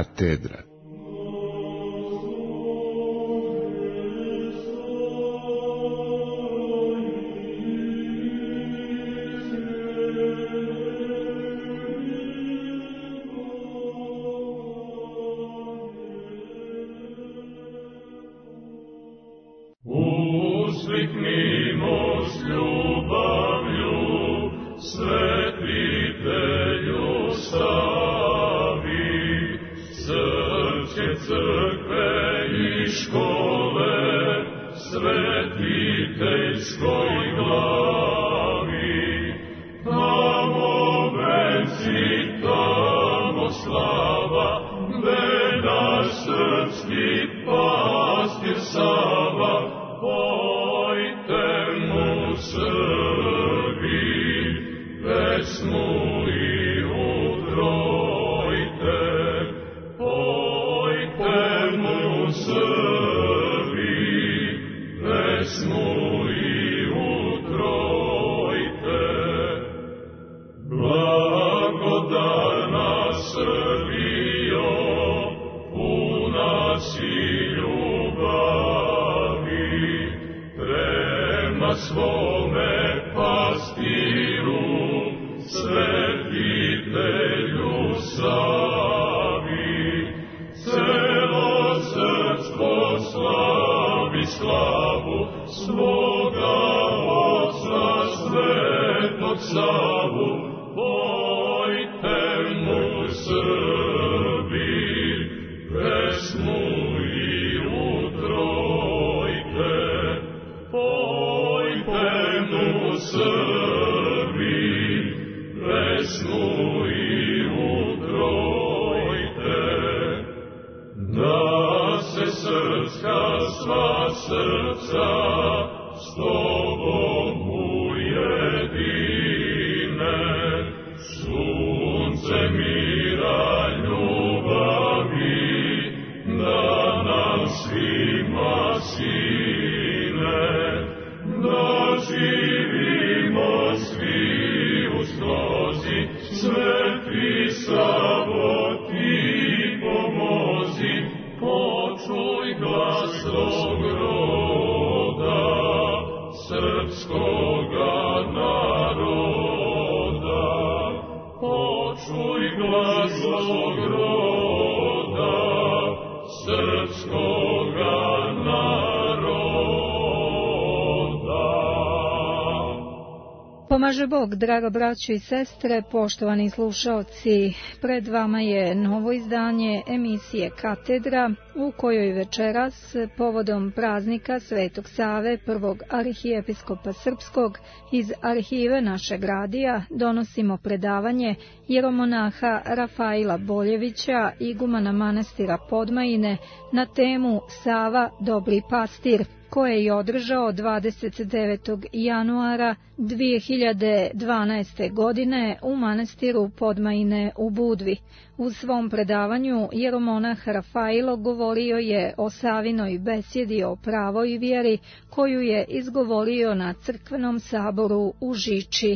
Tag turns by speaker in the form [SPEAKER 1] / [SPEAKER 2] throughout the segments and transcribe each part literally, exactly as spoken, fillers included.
[SPEAKER 1] katedra.
[SPEAKER 2] Pomaže Bog, draga braćo i sestre, poštovani slušaoci, pred vama je novo izdanje emisije Katedra, u kojoj večeras, povodom praznika Svetog Save, prvog arhijepiskopa srpskog, iz arhive našeg radija, donosimo predavanje jeromonaha Rafaila Boljevića, igumana manastira Podmajine, na temu Sava, dobri pastir, koje je održao dvadeset devetog januara dvije hiljade dvanaeste. godine u manastiru Podmajine u Budvi. U svom predavanju jeromonah Rafailo govorio je o Savinoj besjedi o pravoj vjeri, koju je izgovorio na crkvenom saboru u Žiči.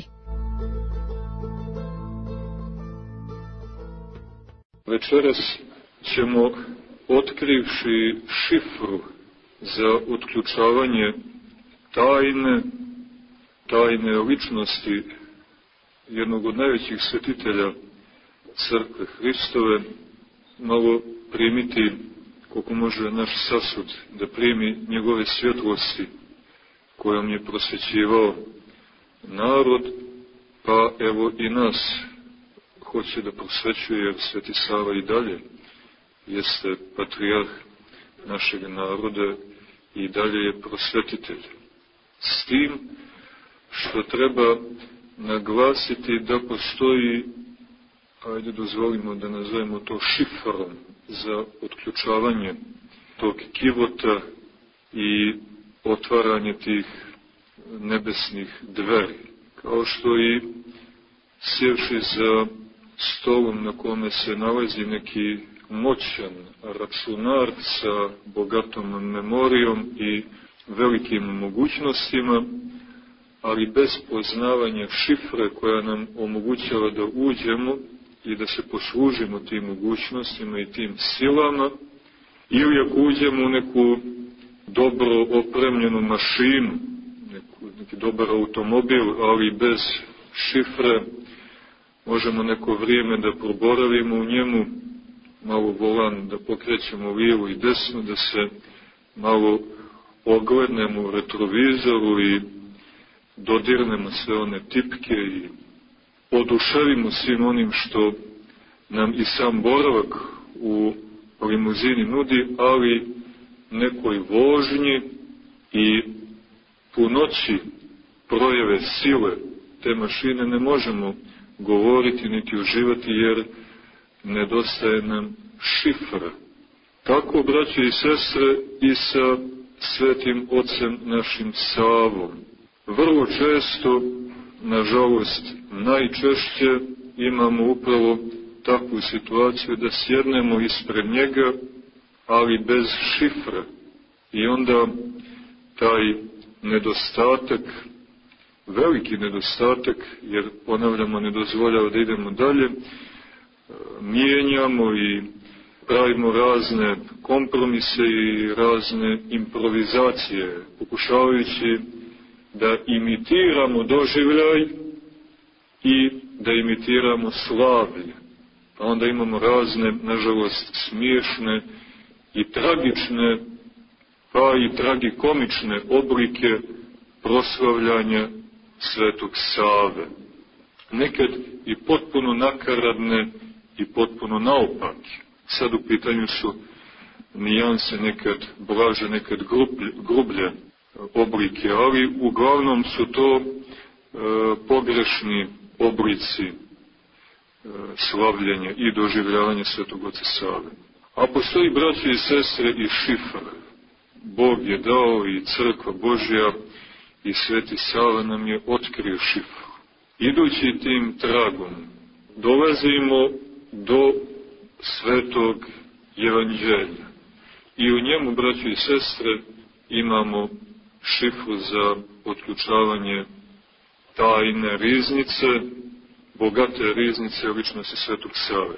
[SPEAKER 3] Večeras ćemo, otkrivši šifru za otključavanje tajne, tajne ličnosti jednog od najvećih svetitelja Crkve Hristove, malo primiti, koliko može naš sasud da primi njegove svjetlosti kojom je prosvećivao narod, pa evo i nas hoće da prosvećuje, jer Sveti Sava i dalje jeste patrijarh našeg naroda i dalje je prosvetitelj. S tim što treba naglasiti da postoji, ajde dozvolimo da nazovemo to šifrom za otključavanje tog kivota i otvaranje tih nebesnih dveri. Kao što i sjevši za stolom na kome se nalazi neki moćan računar sa bogatom memorijom i velikim mogućnostima, ali bez poznavanja šifre koja nam omogućava da uđemo i da se poslužimo tim mogućnostima i tim silama, ili ako uđemo u neku dobro opremljenu mašinu, neku, neki dobar automobil, ali bez šifre, možemo neko vrijeme da proboravimo u njemu, malo volan da pokrećemo lijevo i desno, da se malo oglednemo u retrovizoru i dodirnemo sve one tipke i oduševimo svim onim što nam i sam boravak u limuzini nudi, ali nekoj vožnji i punoći projave sile te mašine ne možemo govoriti niti uživati, jer nedostaje nam šifra. Tako, braće i sestre, i sa svetim ocem našim Savom. Vrlo često, nažalost, najčešće imamo upravo takvu situaciju da sjednemo ispred njega, ali bez šifre. I onda taj nedostatak, veliki nedostatak, jer ponavljamo, ne dozvoljava da idemo dalje, mijenjamo i pravimo razne kompromise i razne improvizacije, pokušavajući da imitiramo doživljaj i da imitiramo slavlje. Pa onda imamo razne, nažalost, smiješne i tragične, pa i tragikomične oblike proslavljanja Svetog Save. Nekad i potpuno nakaradne i potpuno naopake. Sad u pitanju su nijanse, nekad blaže, nekad grublje, grublje oblike, ali uglavnom su to e, pogrešni oblici e, slavljenja i doživljavanja Svetog Oca Save. A postoji, braće i sestre, i šifra. Bog je dao i Crkva Božja i Sveti Sava nam je otkrio šifru. Idući tim tragom dolazimo do Svetog Evanđelja. I u njemu, braći i sestre, imamo šifru za otključavanje tajne riznice, bogate riznice ličnosti Svetog Save.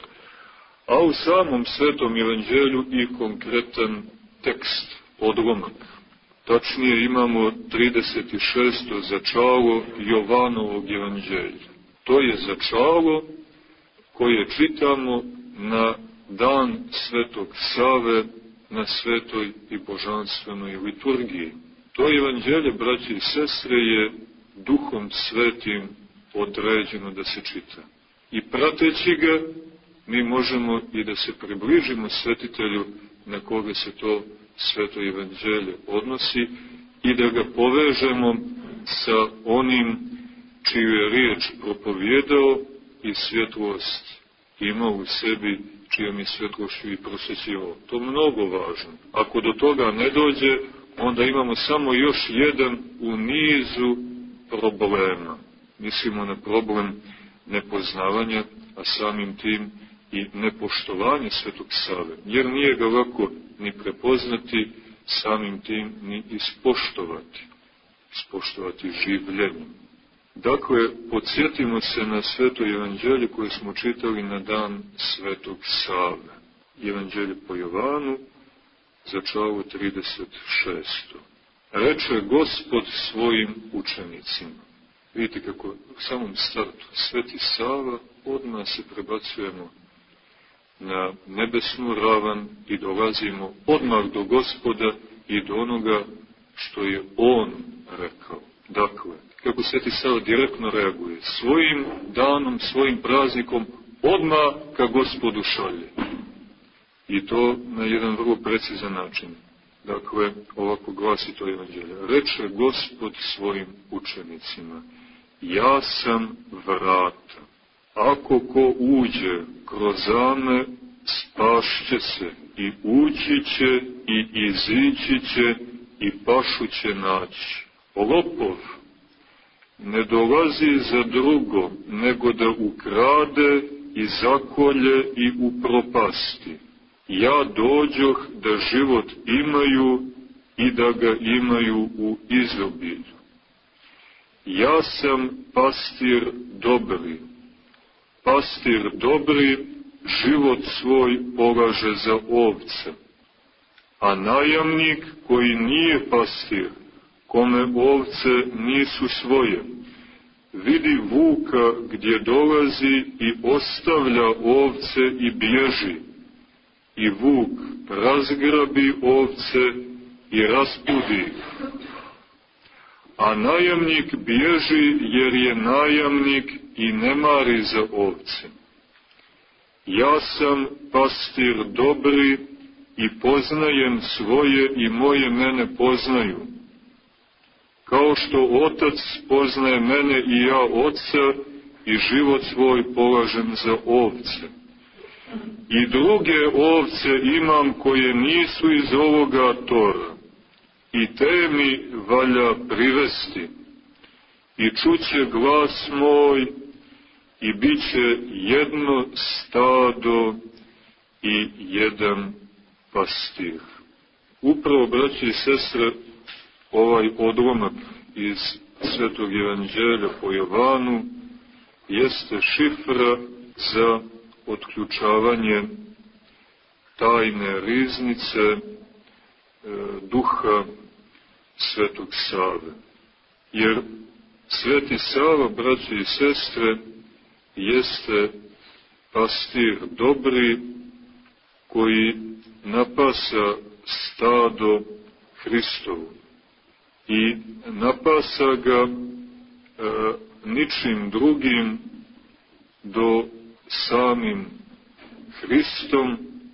[SPEAKER 3] A u samom Svetom Evanđelju i konkretan tekst, odlomak. Tačnije imamo trideset šesto začalo Jovanovog Evanđelja. To je začalo koje čitamo na dan Svetog Save, na svetoj i božanstvenoj liturgiji. To Evanđelje, braći i sestre, je Duhom Svetim određeno da se čita. I prateći ga, mi možemo i da se približimo svetitelju na koga se to Sveto Evanđelje odnosi i da ga povežemo sa onim čiju je riječ propovjedao i svjetlost imao u sebi, čijom je svjetlošću i prosvećivao. To je mnogo važno. Ako do toga ne dođe, onda imamo samo još jedan u nizu problema. Mislimo na problem nepoznavanja, a samim tim i nepoštovanje Svetog Save, jer nije ga lako ni prepoznati, samim tim ni ispoštovati, ispoštovati življenjem. Dakle, podsjetimo se na Sveto Evanđelje koje smo čitali na dan Svetog Save. Evanđelje po Jovanu, začalo trideset šesto. Reče Gospod svojim učenicima. Vidite kako u samom startu Sveti Sava, odmah se prebacujemo na nebesnu ravan i dolazimo odmah do Gospoda i do onoga što je On rekao. Dakle, kako Sveti Sava direktno reaguje, svojim danom, svojim praznikom, odmah ka Gospodu šalje. I to na jedan vrlo precizan način. Dakle, ovako glasi to Evanđelje. Reče Gospod svojim učenicima, ja sam vrata. Ako ko uđe kroz zame, spašće se i ući će i izići će i pašu će naći. Lopov ne dolazi za drugo, nego da ukrade i zakolje i upropasti. Ja dođoh da život imaju i da ga imaju u izobilju. Ja sam pastir dobri. pastir dobri život svoj polaže za ovce, a najamnik koji nije pastir, kome ovce nisu svoje, vidi vuka gdje dolazi i ostavlja ovce i bježi, i vuk razgrabi ovce i raspudi ih. A najamnik bježi jer je najamnik i ne mari za ovce. Ja sam pastir dobri i poznajem svoje i moje mene poznaju. Kao što otac poznaje mene i ja oca i život svoj polažem za ovce. I druge ovce imam koje nisu iz ovoga tora, i te mi valja privesti. I čuće glas moj i bit će jedno stado i jedan pastir. Upravo, braći i sestre, ovaj odlomak iz Svetog Evanđelja po Jovanu jeste šifra za otključavanje tajne riznice e, duha Svetog Save. Jer Sveti Sava, braći i sestre, jeste pastir dobri koji napasa stado Hristovu. I napasa ga e, ničim drugim do samim Hristom,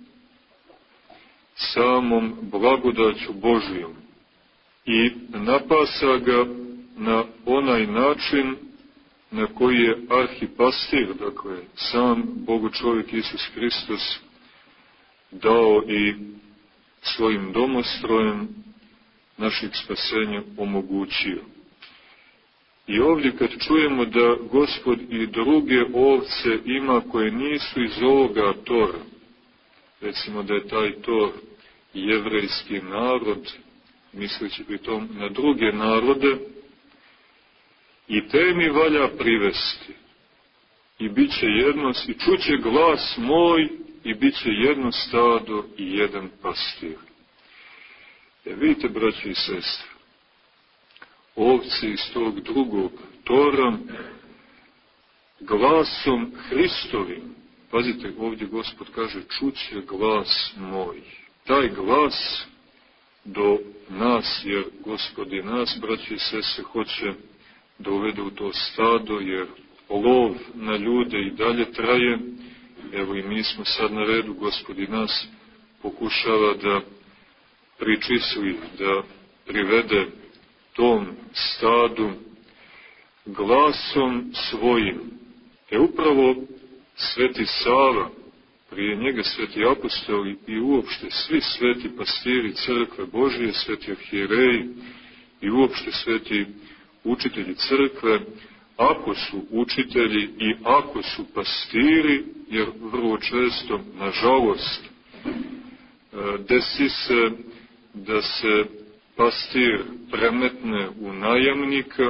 [SPEAKER 3] samom blagodaću Božijom. I napasa ga na onaj način na koji je arhipastir, dakle, sam Bogu čovjek Isus Hristos, dao i svojim domostrojem našeg spasenja omogućio. I ovdje kad čujemo da Gospod i druge ovce ima koje nisu iz ovoga tora, recimo da je taj tor jevrejski narod, misleći pri tom na druge narode, i te mi valja privesti, i bit će jedno, i čuće glas moj, i bit će jedno stado i jedan pastir. E vidite, braći i sestre, ovce iz tog drugog tora, glasom Hristovim, pazite, ovdje Gospod kaže, čuće glas moj. Taj glas do nas, jer Gospod i nas, braći i sestre, hoće da uvede u to stado, jer lov na ljude i dalje traje. Evo i mi smo sad na redu, Gospod i nas pokušava da pričisli, da privede tom stadu glasom svojim. E upravo Sveti Sava, prije njega sveti apostoli i uopšte svi sveti pastiri crkve Božije, sveti arhijereji i uopšte sveti učitelji crkve, ako su učitelji i ako su pastiri, jer vrlo često, nažalost, desi se da se pastir premetne u najamnika,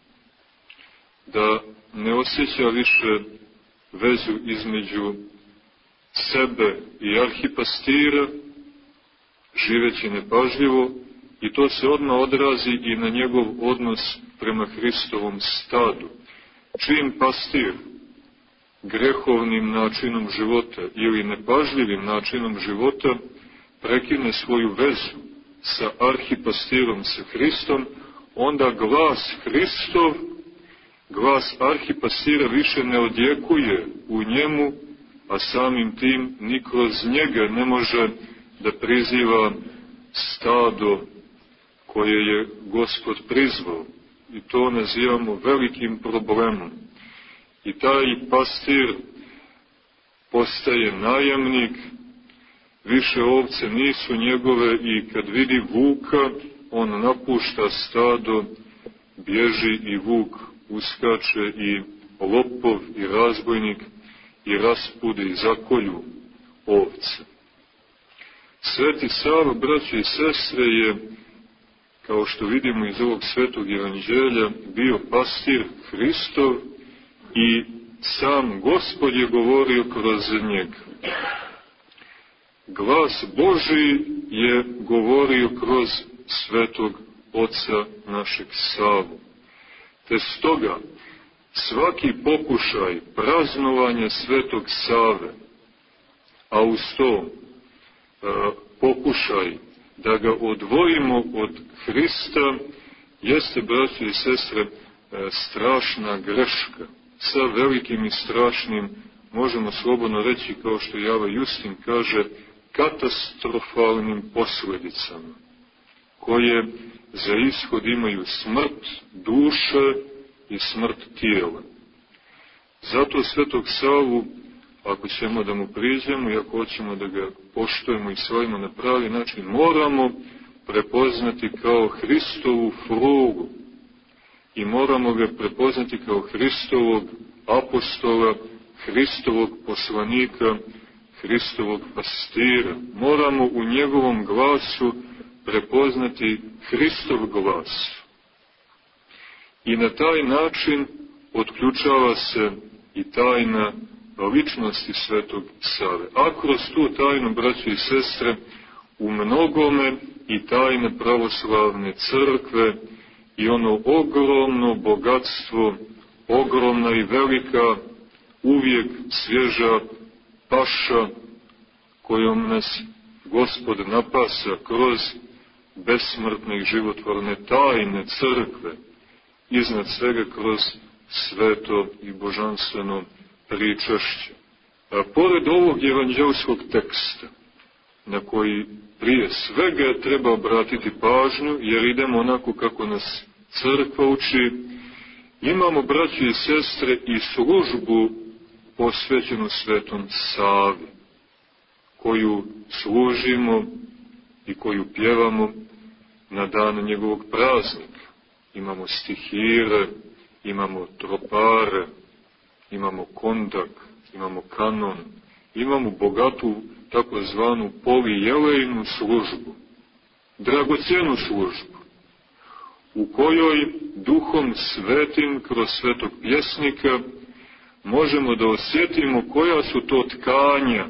[SPEAKER 3] da ne osjeća više vezu između sebe i arhipastira, živeći nepažljivo, i to se odmah odrazi i na njegov odnos prema Hristovom stadu. Čim pastir grehovnim načinom života ili nepažljivim načinom života prekine svoju vezu sa arhipastirom, sa Hristom, onda glas Hristov, glas arhipastira više ne odjekuje u njemu, a samim tim ni kroz njega ne može da priziva stado koje je Gospod prizvao. I to nazivamo velikim problemom. I taj pastir postaje najamnik, više ovce nisu njegove, i kad vidi vuka, on napušta stado, bježi, i vuk uskače, i lopov i razbojnik i raspude i zakolju ovce. Sveti Sava, braće i sestre, je, kao što vidimo iz ovog Svetog Evanđelja, bio pastir Hristov i sam Gospod je govorio kroz njega. Glas Božji je govorio kroz svetog oca našeg Savu. Te stoga svaki pokušaj praznovanja svetog Save, a uz to a, pokušaj da ga odvojimo od Hrista, jeste, braći i sestre, strašna greška. Sa velikim i strašnim, možemo slobodno reći, kao što Java Justin kaže, katastrofalnim posljedicama, koje za ishod imaju smrt duše i smrt tijela. Zato svetog Savu, ako ćemo da mu priđemo i ako hoćemo da ga poštujemo i slavimo na pravi način, moramo prepoznati kao Hristovu frugu i moramo ga prepoznati kao Hristovog apostola, Hristovog poslanika, Hristovog pastira. Moramo u njegovom glasu prepoznati Hristov glas. I na taj način otključava se i tajna ličnosti svetog Save. A kroz tu tajnu, braći i sestre, u mnogome i tajne pravoslavne crkve i ono ogromno bogatstvo, ogromna i velika, uvijek svježa paša kojom nas Gospod napasa kroz besmrtne i životvorne tajne crkve, iznad svega kroz sveto i božanstveno pričašće. A pored ovog evanđelskog teksta, na koji prije svega treba obratiti pažnju, jer idemo onako kako nas crkva uči, imamo, braći i sestre, i službu posvećenu svetom Savi, koju služimo i koju pjevamo na dan njegovog praznika. Imamo stihire, imamo tropare, imamo kondak, imamo kanon, imamo bogatu takozvanu polijelejnu službu, dragocjenu službu, u kojoj Duhom Svetim kroz svetog pjesnika možemo da osjetimo koja su to tkanja,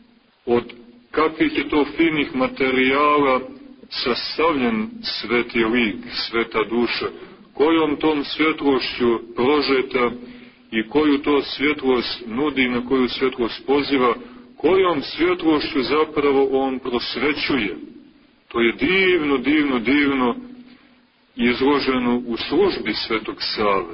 [SPEAKER 3] od kakvih je to finih materijala sastavljen sveti lik, sveta duša, kojom tom svjetlošću prožeta i koju to svjetlost nudi, na koju svjetlost poziva, kojom svjetlošću zapravo on prosvećuje. To je divno, divno, divno izloženo u službi svetog Save.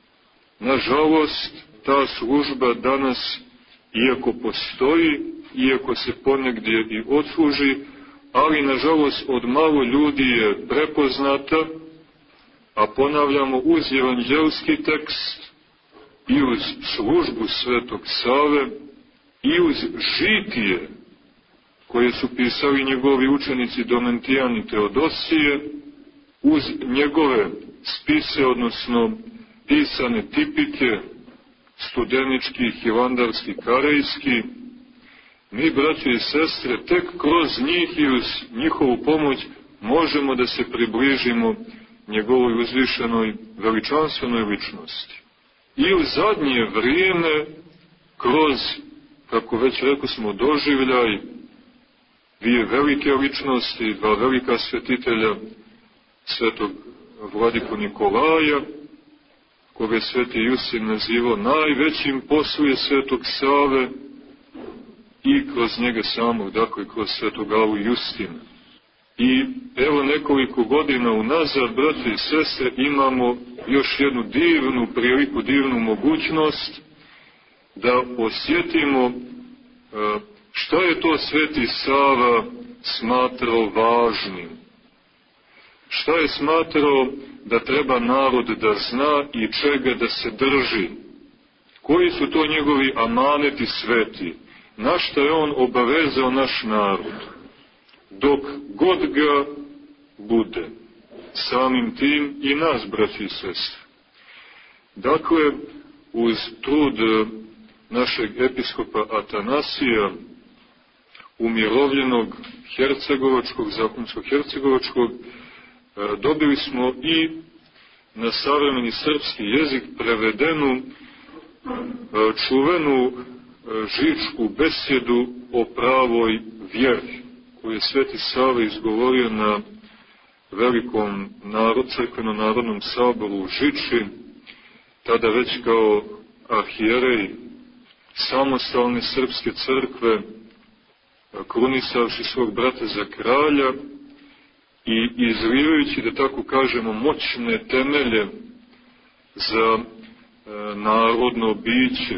[SPEAKER 3] Nažalost, ta služba danas, iako postoji, iako se ponegdje i odsluži, ali nažalost od malo ljudi je prepoznata, a ponavljamo, uz evanđelski tekst i uz službu svetog Save i uz žitije koje su pisali njegovi učenici Domentijan i Teodosije, uz njegove spise, odnosno pisane tipike, studenički, hilandarski, karejski, mi, braći i sestre, tek kroz njih i uz njihovu pomoć možemo da se približimo njegovoj uzvišenoj veličanstvenoj ličnosti. I u zadnje vrijeme, kroz, kako već rekao smo, doživljaj dvije velike ličnosti, dva velika svetitelja, svetog vladiku Nikolaja, koga je sveti Justin nazivao najvećim poslije svetog Save, i kroz njega samog, dakle, kroz svetog Avu Justina. I evo nekoliko godina unazad, braći i sestre, imamo još jednu divnu priliku, divnu mogućnost da osjetimo šta je to sveti Sava smatrao važnim. Šta je smatrao da treba narod da zna i čega da se drži. Koji su to njegovi amaneti sveti, na što je on obavezao naš narod, dok god ga bude, samim tim i nas, braći i sestre. Dakle, uz trud našeg episkopa Atanasija, umirovljenog hercegovačkog, zakonsko-hercegovačkog, dobili smo i na savremeni srpski jezik prevedenu čuvenu žičku besjedu o pravoj vjeri, koju je Sveti Sava izgovorio na velikom narod, crkveno-narodnom saboru u Žiči, tada već kao arhijerej samostalne srpske crkve, krunisavši svog brata za kralja i izlivajući, da tako kažemo, moćne temelje za e, narodno biće,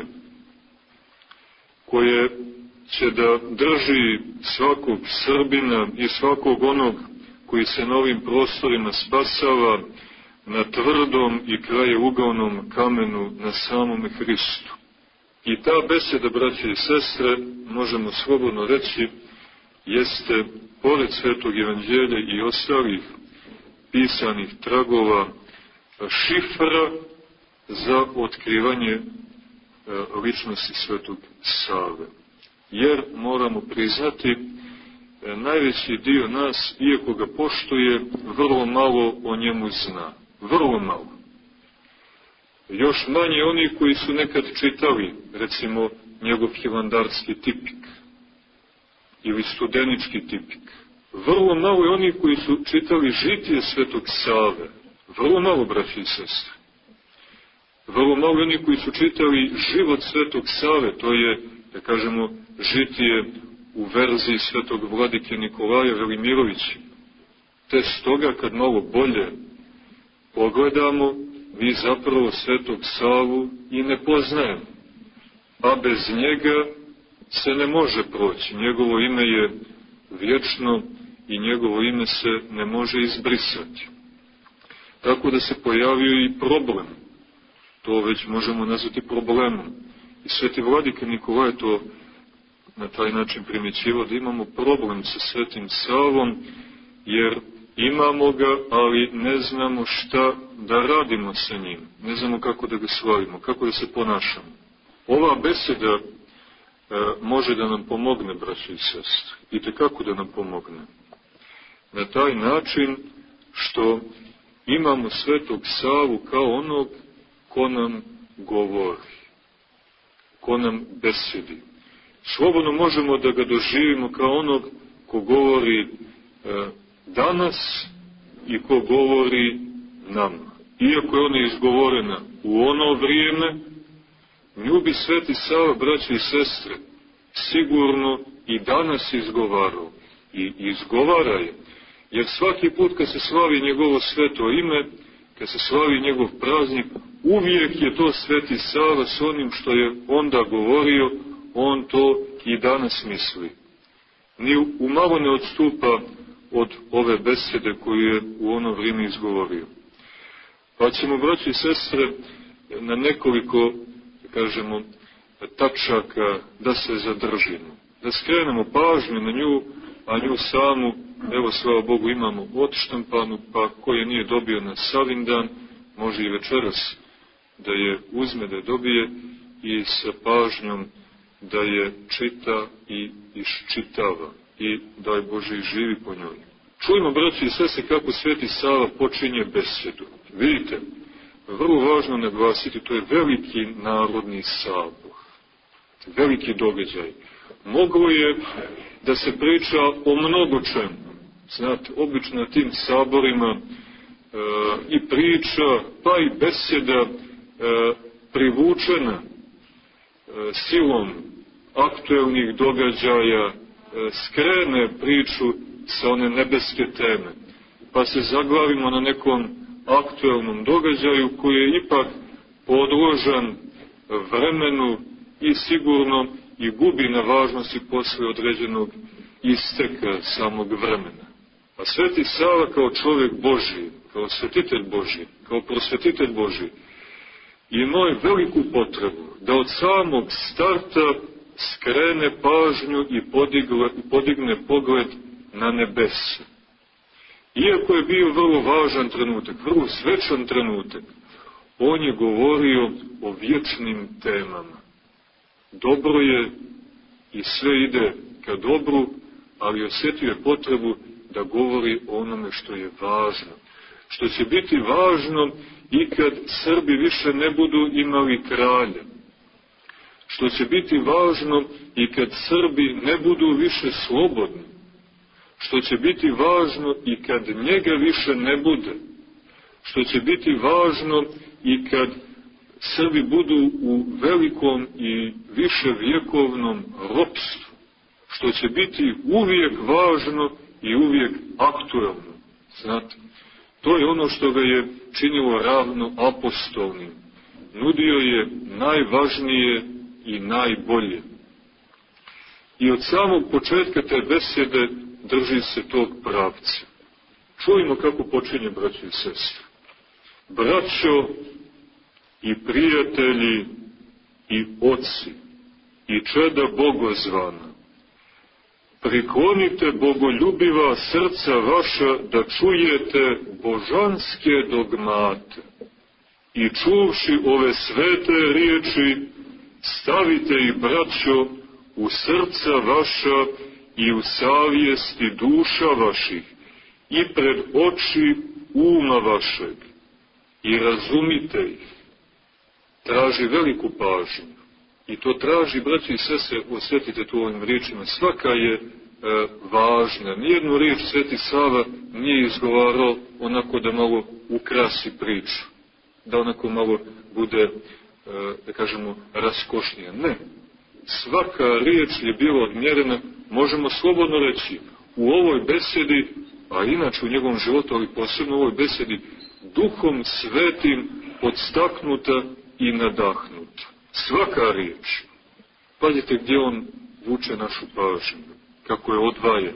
[SPEAKER 3] koje će da drži svakog Srbina i svakog onog koji se na ovim prostorima spasava na tvrdom i krajeugaonom kamenu, na samome Hristu. I ta beseda, braće i sestre, možemo slobodno reći, jeste, pored Svetog Evanđelja i ostalih pisanih tragova, šifra za otkrivanje ličnosti Svetog Save. Jer, moramo priznati, najveći dio nas, iako ga poštuje, vrlo malo o njemu zna. Vrlo malo. Još manje oni koji su nekad čitali, recimo, njegov hilandarski tipik ili studenički tipik. Vrlo malo je oni koji su čitali žitije Svetog Save. Vrlo malo, braći i sestre. Vrlo malo je oni koji su čitali život Svetog Save, to je, da kažemo, žitije u verziji Svetog vladike Nikolaja Velimirovića. Te stoga, kad malo bolje pogledamo, mi zapravo Svetog Savu i ne poznajemo. A bez njega se ne može proći. Njegovo ime je vječno i njegovo ime se ne može izbrisati. Tako da se pojavio i problem. To već možemo nazvati problemom. I Sveti vladika Nikolaj to na taj način primjećivao, da imamo problem sa Svetim Savom, jer imamo ga, ali ne znamo šta da radimo sa njim. Ne znamo kako da ga slavimo, kako da se ponašamo. Ova beseda e, može da nam pomogne, braći i sestre. I tekako da nam pomogne. Na taj način što imamo Svetog Savu kao onog ko nam govori, ko nam besedi. Slobodno možemo da ga doživimo kao onog ko govori e, danas i ko govori nama. Iako je ona izgovorena u ono vrijeme, nju bi Sveti Sava, braće i sestre, sigurno i danas izgovarao. I izgovara je. Jer svaki put kad se slavi njegovo sveto ime, kad se slavi njegov praznik, uvijek je to Sveti Sava s onim što je onda govorio, on to i danas misli. Ni umalo ne odstupa od ove besede koju je u ono vrijeme izgovorio. Pa ćemo, braći i sestre, na nekoliko, da kažemo, tačaka da se zadržimo. Da skrenemo pažnju na nju, a nju samu, evo, slava Bogu, imamo odštampanu, pa ko je nije dobio na Savindan, može i večeras da je uzme, da je dobije i sa pažnjom da je čita i iščitava i daj Bože i živi po njoj. Čujmo, braći i sestre, kako Sveti Sava počinje besedu. Vidite, vrlo važno naglasiti, to je veliki narodni sabor, veliki događaj. Moglo je da se priča o mnogo čemu. Znate, obično na tim saborima e, i priča, pa i beseda e, privučena e, silom aktuelnih događaja, e, skrene priču sa one nebeske teme, pa se zaglavimo na nekom aktuelnom događaju koji je ipak podložan vremenu i sigurno i gubi na važnosti posle određenog isteka samog vremena. A Sveti Sava kao čovjek Božji, kao svetitelj Božji, kao prosvetitelj Božji, imao je veliku potrebu da od samog starta skrene pažnju i podigle, podigne pogled na nebesa. Iako je bio vrlo važan trenutak, vrlo svečan trenutak, on je govorio o vječnim temama. Dobro je i sve ide ka dobru, ali osjetio je potrebu da govori o onome što je važno. Što će biti važno i kad Srbi više ne budu imali kralja. što će biti važno i kad Srbi ne budu više slobodni, što će biti važno i kad njega više ne bude, što će biti važno i kad Srbi budu u velikom i viševjekovnom ropstvu, što će biti uvijek važno i uvijek aktuelno. Znate, to je ono što ga je činilo ravno apostolnim. Nudio je najvažnije i najbolje. I od samog početka te besede drži se tog pravca. Čujmo kako počinje, braćo i sestre. Braćo i prijatelji i oci i čeda bogozvana, priklonite bogoljubiva srca vaša da čujete božanske dogmate i čuvši ove svete riječi, stavite i braćo u srca vaša i u savjesti duša vaših i pred oči uma vašeg i razumite ih. Traži veliku pažnju i to traži, braći i sestre, osjetite tu ovim riječima, svaka je e, važna. Nijednu riječ Sveti Sava nije izgovarao onako da malo ukrasi priču, da onako malo bude, e, da kažemo, raskošnija. Ne. Svaka riječ je bila odmjerena, možemo slobodno reći, u ovoj besedi, a inače u njegovom životu, ali posebno u ovoj besedi, Duhom Svetim podstaknuta i nadahnuta. Svaka riječ. Pazite gdje on vuče našu pažnju, kako je odvaja.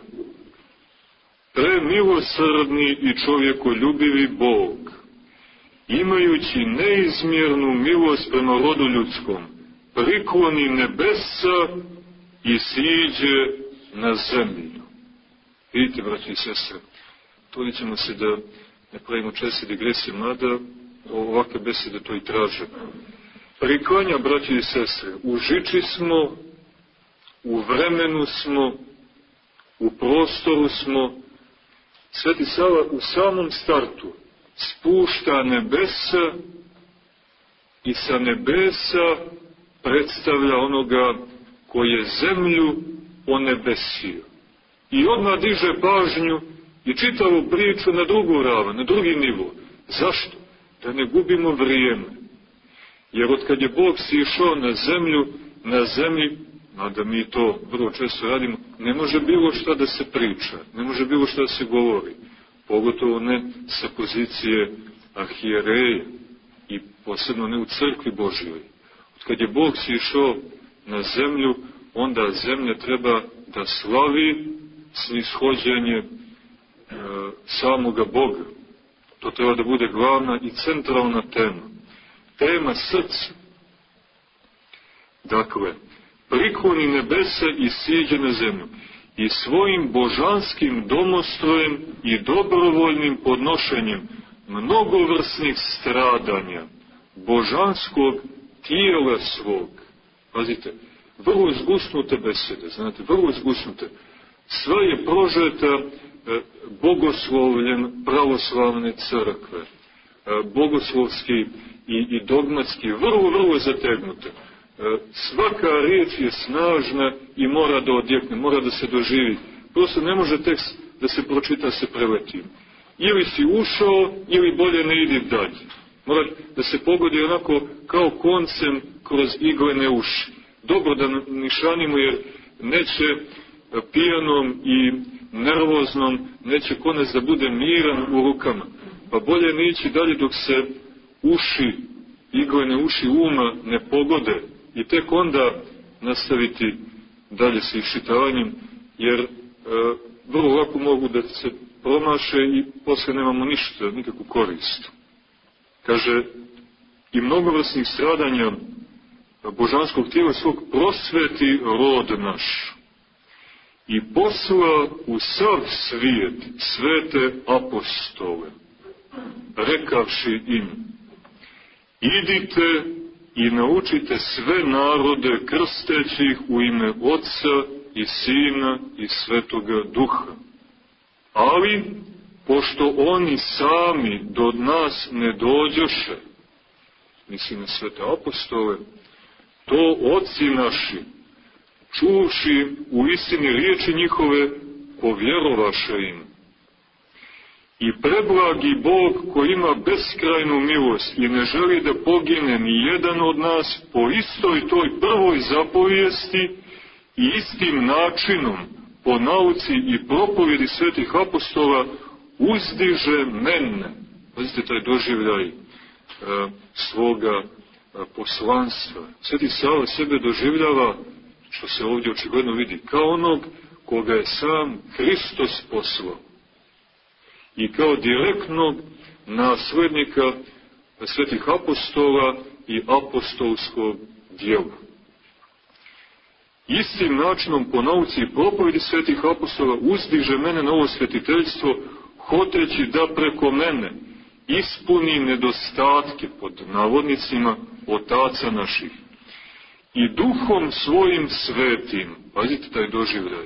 [SPEAKER 3] Premilosrdni i čovjekoljubivi Bog, imajući neizmjernu milost prema rodu ljudskom, prikloni nebesa i siđe na zemlju. Vidite, braći i sestre, trudit ćemo se da ne pravimo česte digresije, mada ovakve besede to i traže. Priklanja, braći i sestre, u žiči smo, u vremenu smo, u prostoru smo. Sveti Sava u samom startu spušta nebesa i sa nebesa predstavlja onoga koji je zemlju onebesio. I odmah diže pažnju i čitavu priču na drugu ravan, na drugi nivo. Zašto? Da ne gubimo vrijeme. Jer od kad je Bog sišao na zemlju, na zemlji, mada mi to vrlo često radimo, ne može bilo šta da se priča, ne može bilo šta da se govori. Pogotovo ne sa pozicije arhijereja i posebno ne u crkvi Božjoj. Od kad je Bog sišao na zemlju, onda zemlja treba da slavi snishođenje e, samoga Boga. To treba da bude glavna i centralna tema. Tema srca. Dakle, prikloni nebesa i siđe na zemlju i svojim božanskim domostrojem i dobrovoljnim podnošenjem mnogovrsnih stradanja božanskog tijela svog. Pazite, vrlo zgusnute besede, znate, vrlo zgusnute. Sve je prožeta e, bogoslovljem pravoslavne crkve, e, bogoslovski i, i dogmatski, vrlo, vrlo zategnute. E, svaka riječ je snažna i mora da odjekne, mora da se doživi. Prosto ne može tekst da se pročita se preleti. Ili si ušao, ili bolje ne idi dalje. Mora da se pogodi onako kao koncem kroz iglene uši. Dobro da nišanimo, jer neće pijanom i nervoznom, neće konec da bude miran u rukama. Pa bolje ne ići dalje dok se uši, iglene uši uma ne pogode i tek onda nastaviti dalje sa iščitavanjem, jer e, vrlo lako mogu da se promaše i posle nemamo ništa, nikakvu korist. Kaže, i mnogovrsnih stradanja božanskog tijela svog prosveti rod naš i posla u sav svijet svete apostole, rekavši im, idite i naučite sve narode krsteći ih u ime Otca i Sina i Svetoga Duha. Ali, pošto oni sami do nas ne dođoše, mislim na svete apostole, To oci naši, čuvši u istini riječi njihove, povjerovaše im. I preblagi Bog koji ima beskrajnu milost i ne želi da pogine ni jedan od nas, po istoj toj prvoj zapovijesti i istim načinom, po nauci i propovjedi svetih apostola, uzdiže mene. Pazite taj doživljaj e, svoga e, poslanstva. Sveti Sava sebe doživljava, što se ovdje očigledno vidi, kao onog koga je sam Hristos poslao. I kao direktnog naslednika svetih apostola i apostolskog djela. Istim načinom po nauci i propovjedi svetih apostola uzdiže mene na ovo svetiteljstvo, hoteći da preko mene ispuni nedostatke, pod navodnicima, otaca naših. I duhom svojim svetim, pazite taj doživljaj,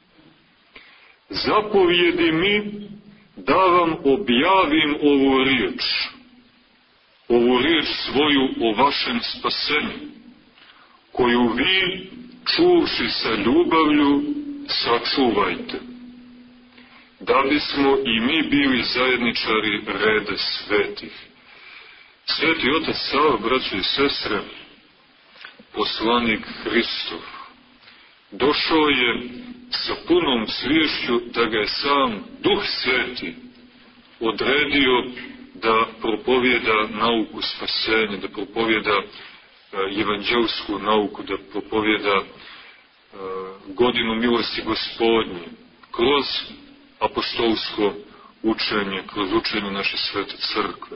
[SPEAKER 3] zapovjedi mi da vam objavim ovu riječ, ovu riječ svoju o vašem spasenju, koju vi, čuvši sa ljubavlju, sačuvajte, da bismo i mi bili zajedničari reda svetih. Sveti otac Sava, braćo i sestre, poslanik Hristov, došao je sa punom sviješću da ga je sam Duh Sveti odredio da propovjeda nauku spasenja, da propovjeda evanđelsku nauku, da propovjeda godinu milosti Gospodnje, kroz apostolsko učenje, kroz učenje naše svete crkve.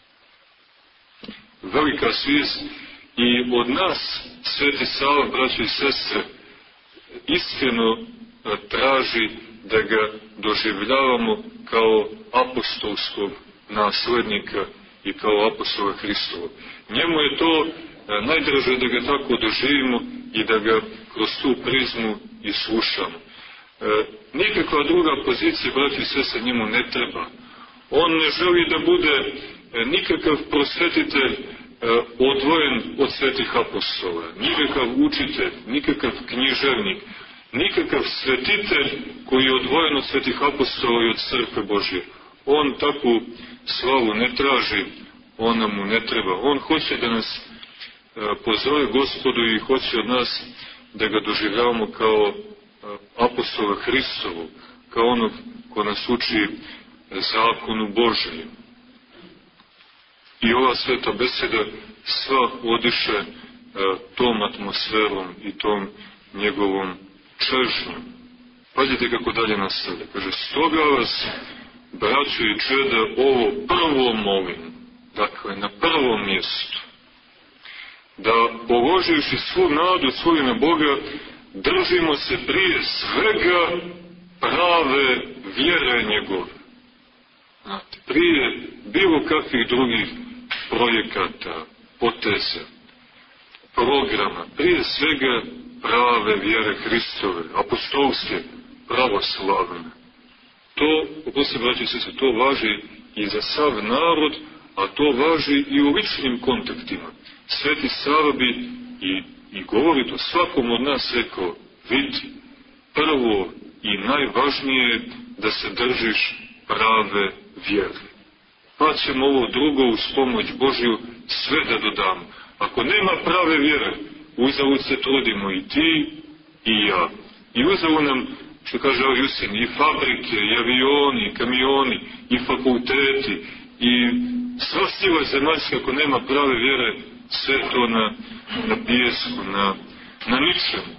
[SPEAKER 3] Velika svijest i od nas, Sveti Sava, braćo i sestre, iskreno traži da ga doživljavamo kao apostolskog naslednika i kao apostola Hristova. Njemu je to najdraže da ga tako doživimo i da ga kroz tu prizmu i slušamo. E, nikakva druga pozicija, braći i sestre, njemu ne treba. On ne želi da bude nikakav prosvetitelj e, odvojen od svetih apostola, nikakav učitelj, nikakav književnik, nikakav svetitelj koji je odvojen od svetih apostola i od crkve Božje. On takvu slavu ne traži, ona mu ne treba. On hoće da nas pozove Gospodu i hoće od nas da ga doživljavamo kao apostola Hristovog, kao onog ko nas uči zakonu Božjem. I ova sveta beseda sva odiše tom atmosferom i tom njegovom čežnjom. Pazite kako dalje nastavlja. Kaže, stoga vas, braćo i čeda, ovo prvo molim, dakle, na prvom mjestu, da položivši svu nadu svoju na Boga, držimo se prije svega prave vjere njegove. Prije bilo kakvih drugih projekata, poteza, programa, prije svega prave vjere Hristove, apostolske, pravoslavne. To, poslije braći se, to važi i za sav narod, a to važi i u ličnim kontaktima. Sveti Sava bi i, i govori to svakom od nas rekao, vidi, prvo i najvažnije da se držiš prave vjere. Pa ćemo ovo drugo uz pomoć Božju sve da dodamo. Ako nema prave vjere, uzalud se trudimo i ti i ja. I uzalud nam, što kaže Jusin, i fabrike, i avioni, i kamioni, i fakulteti, i sva sila zemaljska, ako nema prave vjere, sve to na, na pijesku, na, na ničemu.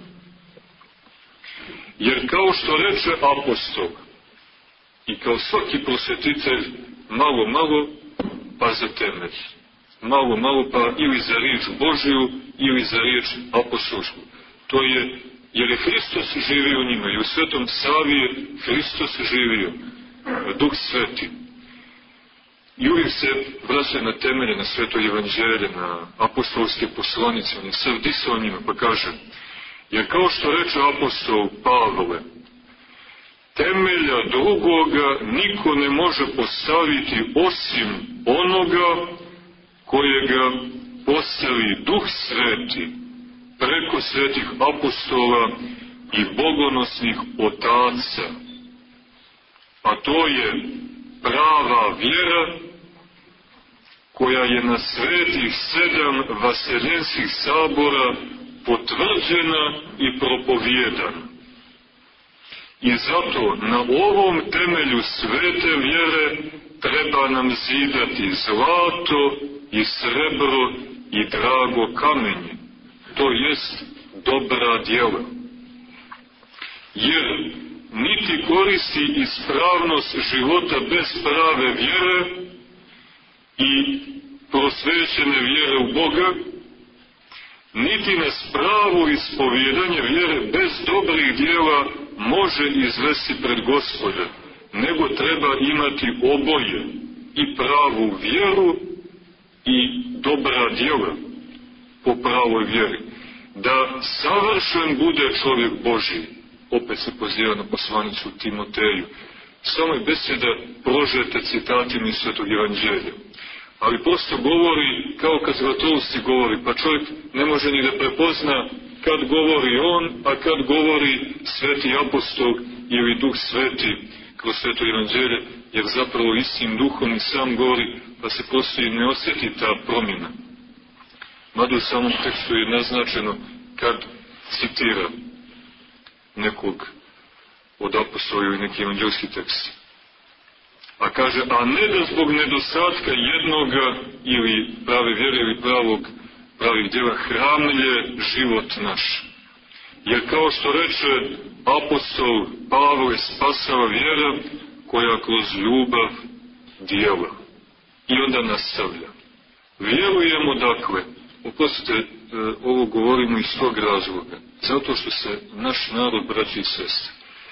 [SPEAKER 3] Jer kao što reče apostol, i kao svaki prosvetitelj, malo, malo, pa za temelj. Malo, malo, pa ili za riječ Božiju, ili za riječ apostolsku. To je, jer je Hristos živio u njima, i u Svetom Savi je Hristos živio, Duh Sveti. I uvijek se vraća na temelje, na Sveto Evanđelje, na apostolske poslanice, on je sav disao njima, pa kaže, jer kao što reče apostol Pavle, temelja drugoga niko ne može postaviti osim onoga kojega postavi Duh Sveti, preko svetih apostola i bogonosnih otaca. A to je prava vjera koja je na svetih sedam vaseljenskih sabora potvrđena i propovijedana. I zato na ovom temelju svete vjere treba nam zidati zlato i srebro i drago kamenje, to jest dobra djela. Jer niti koristi ispravnost života bez prave vjere i prosvećene vjere u Boga, niti nas pravo ispovjedanje vjere bez dobrih djela može izvesti pred Gospoda, nego treba imati oboje, i pravu vjeru i dobra djela po pravoj vjeri. Da savršen bude čovjek Božji, opet se poziva na poslanicu Timoteju. Samo je beseda prožete citatima iz Svetog Evanđelja. Ali prosto govori kao kad Zlatoussi govori, pa čovjek ne može ni da prepozna kad govori on, a kad govori sveti apostol ili Duh Sveti kroz Sveto Evanđelje, jer zapravo istim duhom i sam govori, pa se prosto i ne osjeti ta promjena. Mada u samom tekstu je naznačeno kad citira nekog od apostola ili neki evanđelski tekst. A kaže, a ne da zbog nedostatka jednoga ili prave vjere ili pravog, pravih djela hramlje život naš. Jer kao što reče apostol Pavle, spasava vjera koja kroz ljubav djela. I onda nastavlja. Vjerujemo dakle, oprostite, ovo govorimo iz tog razloga, zato što se naš narod, braći i sestre,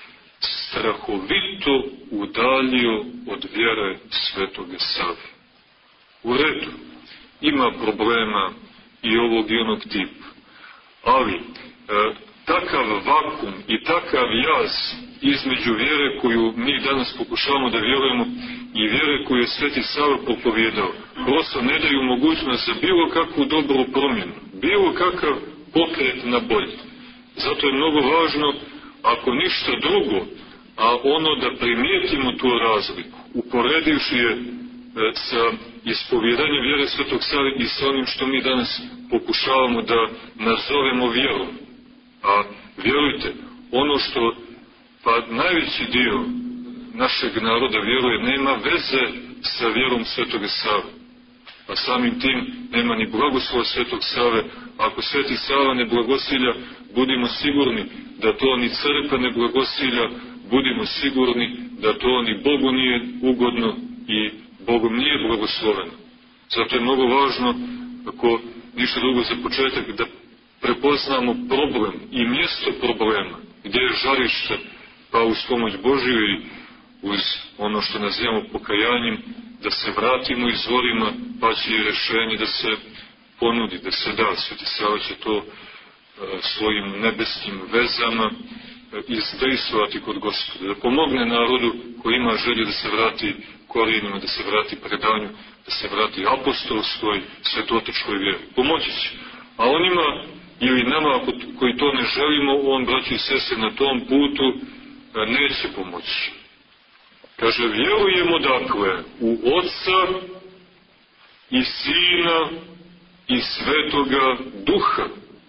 [SPEAKER 3] strahovito udaljio od vjere Svetoga Save. U redu, ima problema i ovog i onog tipa, ali e, takav vakum i takav jaz između vjere koju mi danas pokušavamo da vjerujemo i vjere koju je Sveti Sava propovijedao, prosto ne daju mogućnost za bilo kakvu dobru promjenu, bilo kakav pokret na bolje. Zato je mnogo važno, ako ništa drugo, a ono da primijetimo tu razliku, uporedivši je e, sa ispovjedanjem vjere Svetog Save i sa onim što mi danas pokušavamo da nazovemo vjerom. A vjerujte, ono što pa najveći dio našeg naroda vjeruje, nema veze sa vjerom Svetoga Save. A samim tim nema ni blagoslova Svetog Save. Ako Sveti Sava ne blagosilja, budimo sigurni da to ni crkva ne blagosilja, budimo sigurni da to ni Bogu nije ugodno i Bogom nije blagosloveno. Zato je mnogo važno, ako ništa drugo za početak, da prepoznamo problem i mjesto problema, gdje je žarište, pa uz pomoć Božju i uz ono što nazivamo pokajanjem, da se vratimo izvorima, pa će i rješenje da se ponudi, da se da. Sveti Sava će to e, svojim nebeskim vezama e, izdejstvovati kod Gospoda, da pomogne narodu koji ima želje da se vrati korijenima, da se vrati predanju, da se vrati apostolskoj, svetotičkoj vjeri. Pomoći će. A onima ili nama koji to ne želimo, on, braći i sestre, na tom putu e, neće pomoći. Kaže, vjerujemo dakle u Otca i Sina i Svetoga Duha,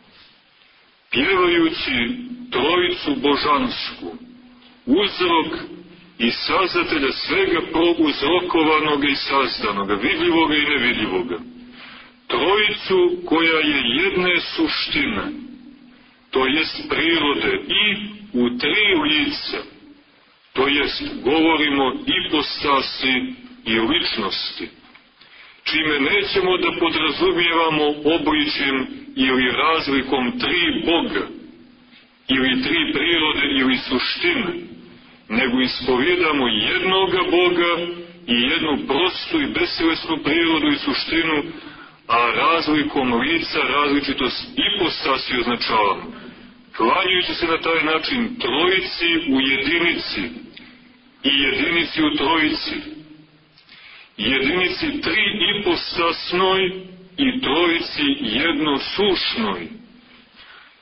[SPEAKER 3] pjevajući Trojicu božansku, uzrok i sazatelja svega prouzrokovanog i sazdanoga, vidljivoga i nevidljivoga. Trojicu koja je jedne suštine, to jest prirode, i u tri lica, to jest govorimo ipostasi i ličnosti, čime nećemo da podrazumijevamo obličjem ili razlikom tri Boga, ili tri prirode ili suštine, nego ispovjedamo jednoga Boga i jednu prostu i besilesnu prirodu i suštinu, a razlikom lica različitost ipostasi označavamo. Klanjujući se na taj način trojici u jedinici i jedinici u trojici, jedinici tri ipostasnoj i trojici jednosušnoj,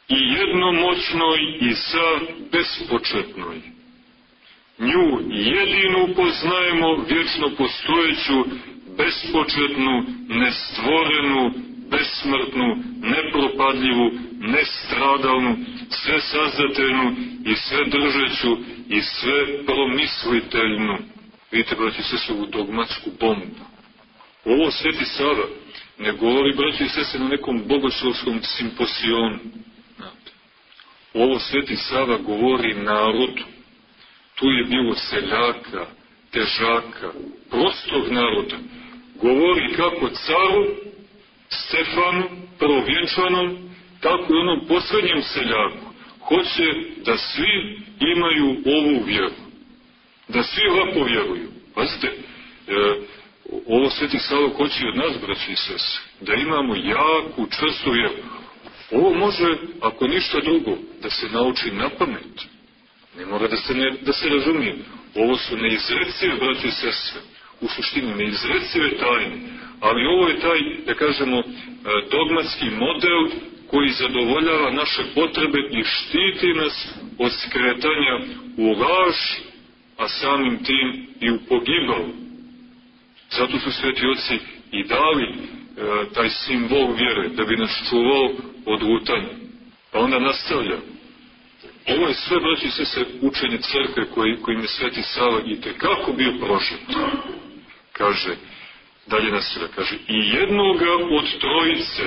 [SPEAKER 3] i jednomoćnoj i za bespočetnoj. Nju jedinu poznajemo, vječno postojeću, bespočetnu, nestvorenu, besmrtnu, nepropadljivu, nestradalnu, sve sazdateljnu i sve držeću i sve promisliteljnu. Vidite, braći i sestre, ovu dogmatsku bombu. Ovo Sveti Sava ne govori, braći i sestre, na nekom bogoslovskom simposijonu. Ovo Sveti Sava govori narodu. Tu je bilo seljaka, težaka, prostog naroda. Govori kako caru Stefanu, prvovjenčanom, tako i onom posljednjem seljaku. Hoće da svi imaju ovu vjeru. Da svi ovako vjeruju. Pazite, e, ovo Sveti Sava hoće od nas, braći i sestre, da imamo jaku, čvrstu vjeru. Ovo može, ako ništa drugo, da se nauči na pamet. Ne mora da se, ne, da se razumije. Ovo su neizrecive, braći i sestre, u suštini neizrecive tajne. Ali ovo je taj, da kažemo, dogmatski model koji zadovoljava naše potrebe i štiti nas od skretanja u laž, a samim tim i u pogibalu. Zato su sveti oci i dali e, taj simbol vjere, da bi nas čuvao od lutanja. Pa onda nastavlja. Ovo je sve, braći se, se učenje crkve koji, kojim je Sveti Sava i tekako bio prožet. Kaže, dalje nastavlja, kaže, i jednoga od trojice,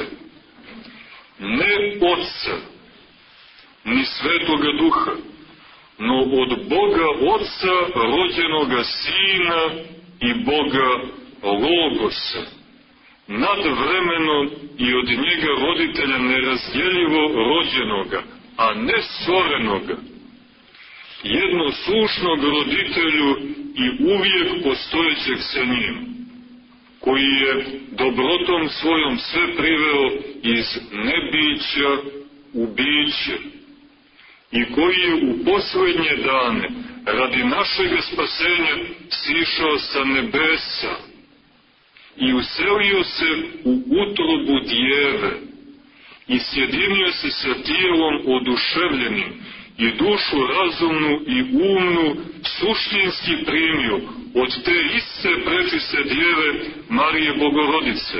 [SPEAKER 3] ne Otca, ni Svetoga Duha, no od Boga Otca rođenoga Sina i Boga Logosa, nadvremeno i od njega roditelja nerazdjeljivo rođenoga, a ne stvorenoga, jednoslušnog roditelju i uvijek postojećeg sa njim, koji je dobrotom svojom sve priveo iz nebića u biće i koji je u posljednje dane radi našeg spasenja sišao sa nebesa i uselio se u utrobu djeve i sjedinio se sa tijelom oduševljenim i dušu razumnu i umnu suštinski primio od te iste prečiste djeve Marije Bogorodice.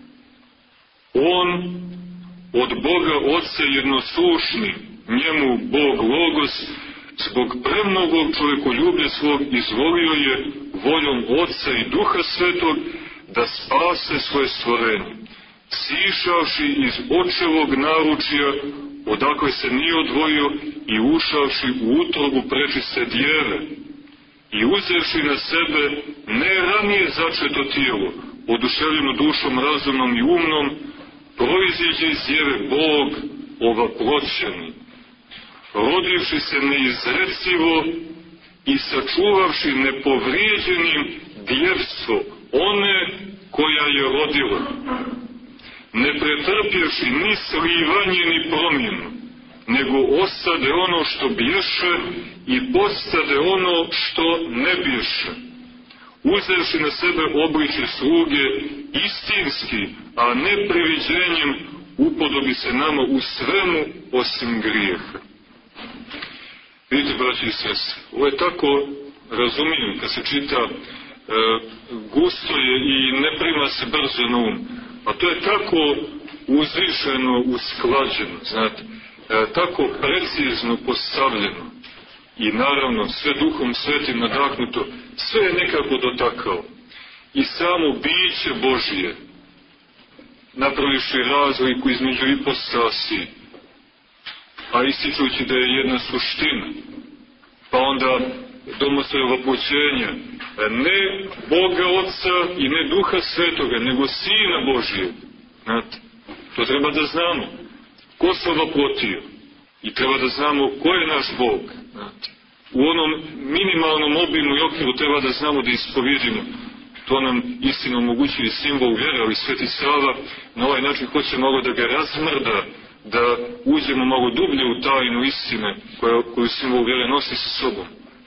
[SPEAKER 3] On od Boga Otca jednoslušni, njemu Bog Logos, zbog premnogog čovjekoljublja svog izvolio je voljom Otca i Duha Svetog da spase svoje stvorenje, sišavši iz očevog naručja, odakle se nije odvojio, i ušavši u utrobu prečiste djeve, i uzevši na sebe ne ranije začeto tijelo, oduševljeno dušom, razumnom i umnom, proiziđe iz djeve Bog ovaploćeni, rodivši se neizrecivo i sačuvavši nepovrijeđenim djevstvo one koja je rodila, ne pretrpjevši ni slivanje ni promjenu, nego ostade ono što bješe i postade ono što ne bješe, uzevši na sebe obličje sluge istinski, a ne priviđenjem, upodobi se nama u svemu osim grijeha. Vidite, braći i sestre, ovo je tako razumijem, kad se čita, e, gusto je i ne prima se brzo na um, a to je tako uzvišeno, usklađeno, znate, e, tako precizno postavljeno i naravno sve Duhom Svetim nadahnuto, sve je nekako dotakao. I samo biće Božije, napraviši razliku između ipostasi, a ističući da je jedna suština, pa onda domostaj ovaploćenja, ne Boga Otca i ne Duha Svetoga, nego Sina Božije. Znate, to treba da znamo. Ko se ovaplotio? I treba da znamo ko je naš Bog. Znate, u onom minimalnom obimu i okviru treba da znamo da ispovjedimo. To nam istino omogućuje simbol vjere, ali Sveti Sava na ovaj način hoće malo da ga razmrda, da uđemo malo dublje u tajnu istine koja, koju simbol vjere nosi sa sobom.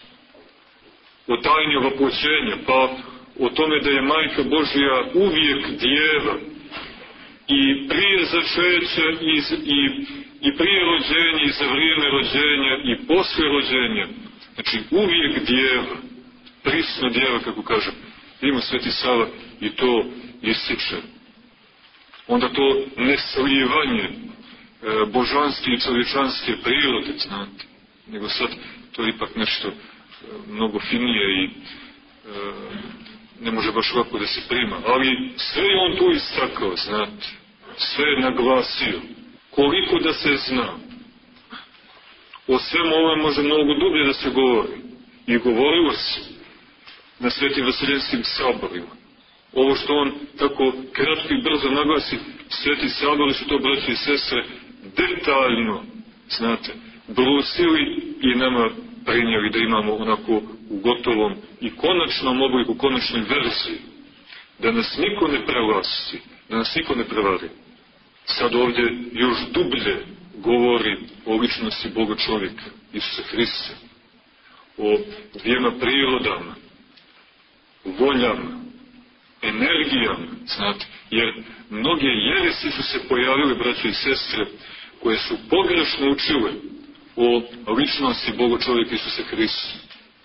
[SPEAKER 3] O tajni ovaploćenja, pa o tome da je Majka Božja uvijek djeva i prije začeća, i, i, i prije rođenja, i za vrijeme rođenja, i poslije rođenja. Znači, uvijek djeva, prisno djeva, kako kaže, ima Sveti Sava, i to ističe. Onda to neslivanje e, božanske i čovječanske prirode, znate, nego sad to je ipak nešto e, mnogo finije i e, ne može baš ovako da se prima, ali sve je on tu istakao, znate, sve je naglasio, koliko da se zna. O svemu ovome može mnogo dublje da se govori, i govorilo se na svetim vasiljenskim saborima. Ovo što on tako kratko i brzo naglasi, sveti sabori su to, braći i sestre, detaljno, znate, brusili i nama prenijeli da imamo onako u gotovom i konačnom obliku, konačnoj verziji. Da nas niko ne prevlasti, da nas niko ne prevari. Sad ovdje još dublje govori o ličnosti Boga čovjeka, Isusa Hrista, o dvijema prirodama, voljama, energijama, znate, jer mnoge jeresi su se pojavile, braće i sestre, koje su pogrešno učile o ličnosti Boga čovjeka Isusa Hrista.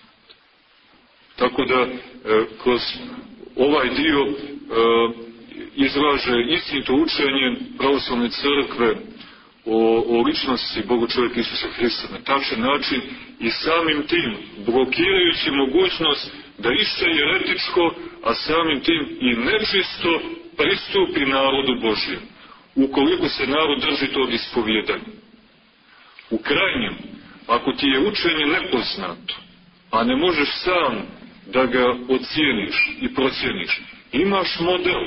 [SPEAKER 3] Tako da, e, kroz ovaj dio e, izlaže istinito učenje pravoslavne crkve o, o ličnosti Boga čovjeka Isusa Hrista na tačan način i samim tim blokirajući mogućnost da išće jeretičko, a samim tim i nečisto pristupi narodu Božijem, ukoliko se narod drži tog ispovjedanja. U krajnjem, ako ti je učenje nepoznato, a ne možeš sam da ga ocijeniš i procjeniš, imaš model.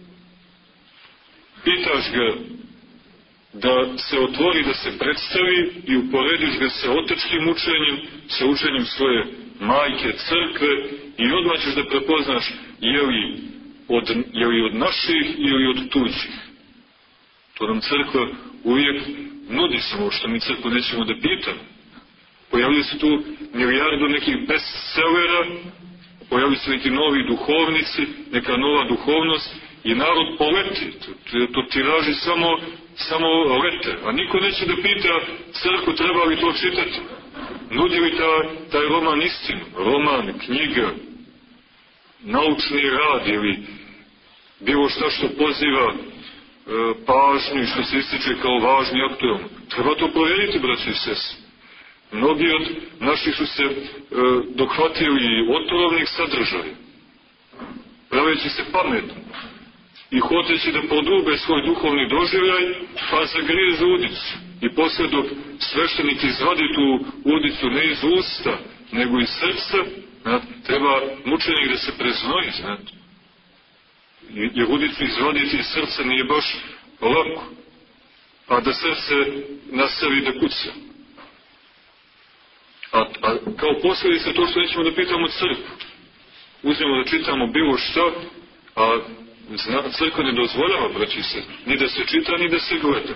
[SPEAKER 3] Pitaš ga da se otvori, da se predstavi i uporediš ga sa otečkim učenjem, sa učenjem svoje majke, crkve, i odmah ćeš da prepoznaš je li od, je li od naših ili od tuđih. To nam crkva uvijek nudi, samo što mi crkvu nećemo da pitamo. Pojavili se tu milijardu nekih bestsellera, pojavili se neki novi duhovnici, neka nova duhovnost, i narod poleti. To, to tiraži samo, samo lete. A niko neće da pita crkvu treba li to čitati. Nudi li taj, taj roman istinu, roman, knjiga, naučni rad ili bilo šta što poziva e, pažnju, što se ističe kao važno i aktualno. Treba to provjeriti, braći i sestri. Mnogi od naših su se e, dohvatili otrovnih sadržaja, praveći se pametno i hoteći da prodube svoj duhovni doživljaj, pa zagrijezu udicu. I poslije dok sveštenik izvadi tu udicu ne iz usta, nego iz srca, znate, treba mučenik da se preznoji, znate. Jer udicu izvaditi iz srca nije baš lako, a da srce nastavi da kuca. A, a kao posljedica to što nećemo da pitamo crkvu. Uzmemo da čitamo bilo šta, a zna, crkva ne dozvoljava, braći se, ni da se čita, ni da se gleda.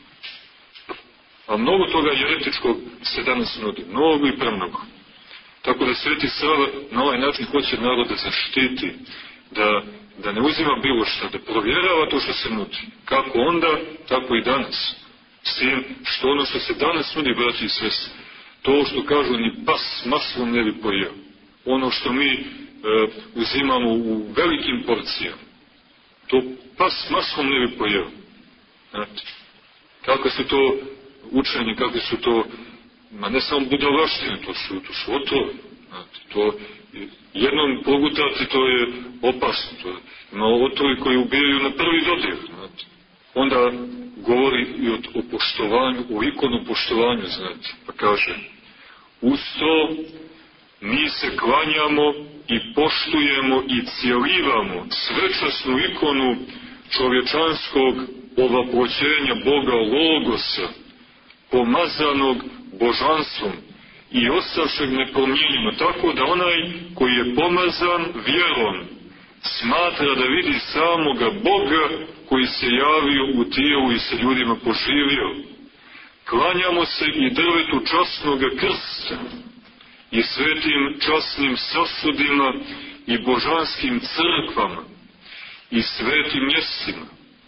[SPEAKER 3] A mnogo toga jeretičkog se danas nudi, mnogo i premnogo. Tako da Sveti Sava na ovaj način hoće narod da zaštiti, da, da ne uzima bilo šta, da provjerava to što se nudi. Kako onda, tako i danas. S tim što ono što se danas nudi, braći i sestri, to što kažu ni pas maslom ne bi pojeo. Ono što mi e, uzimamo u velikim porcijama, to pas maslom ne bi pojeo. Znate, kako su to učenje, kako su to, ma ne samo budalaštine, to su, to su otrove. Znate, to jednom pogutati, to je opasno. To je, ima otrovi koji ubijaju na prvi dodir. Znate. Onda govori i o, o poštovanju, o ikonu poštovanju, znate, pa kaže, uz to mi se klanjamo i poštujemo i cijelivamo svečasnu ikonu čovječanskog ovaploćenja Boga Logosa, pomazanog božanstvom i ostavšeg nepromijenjeno, tako da onaj koji je pomazan vjerom smatra da vidi samoga Boga koji se javio u tijelu i sa ljudima poživio. Klanjamo se i drvetu časnoga krsta i svetim časnim sasudima i božanskim crkvama i svetim mjestima.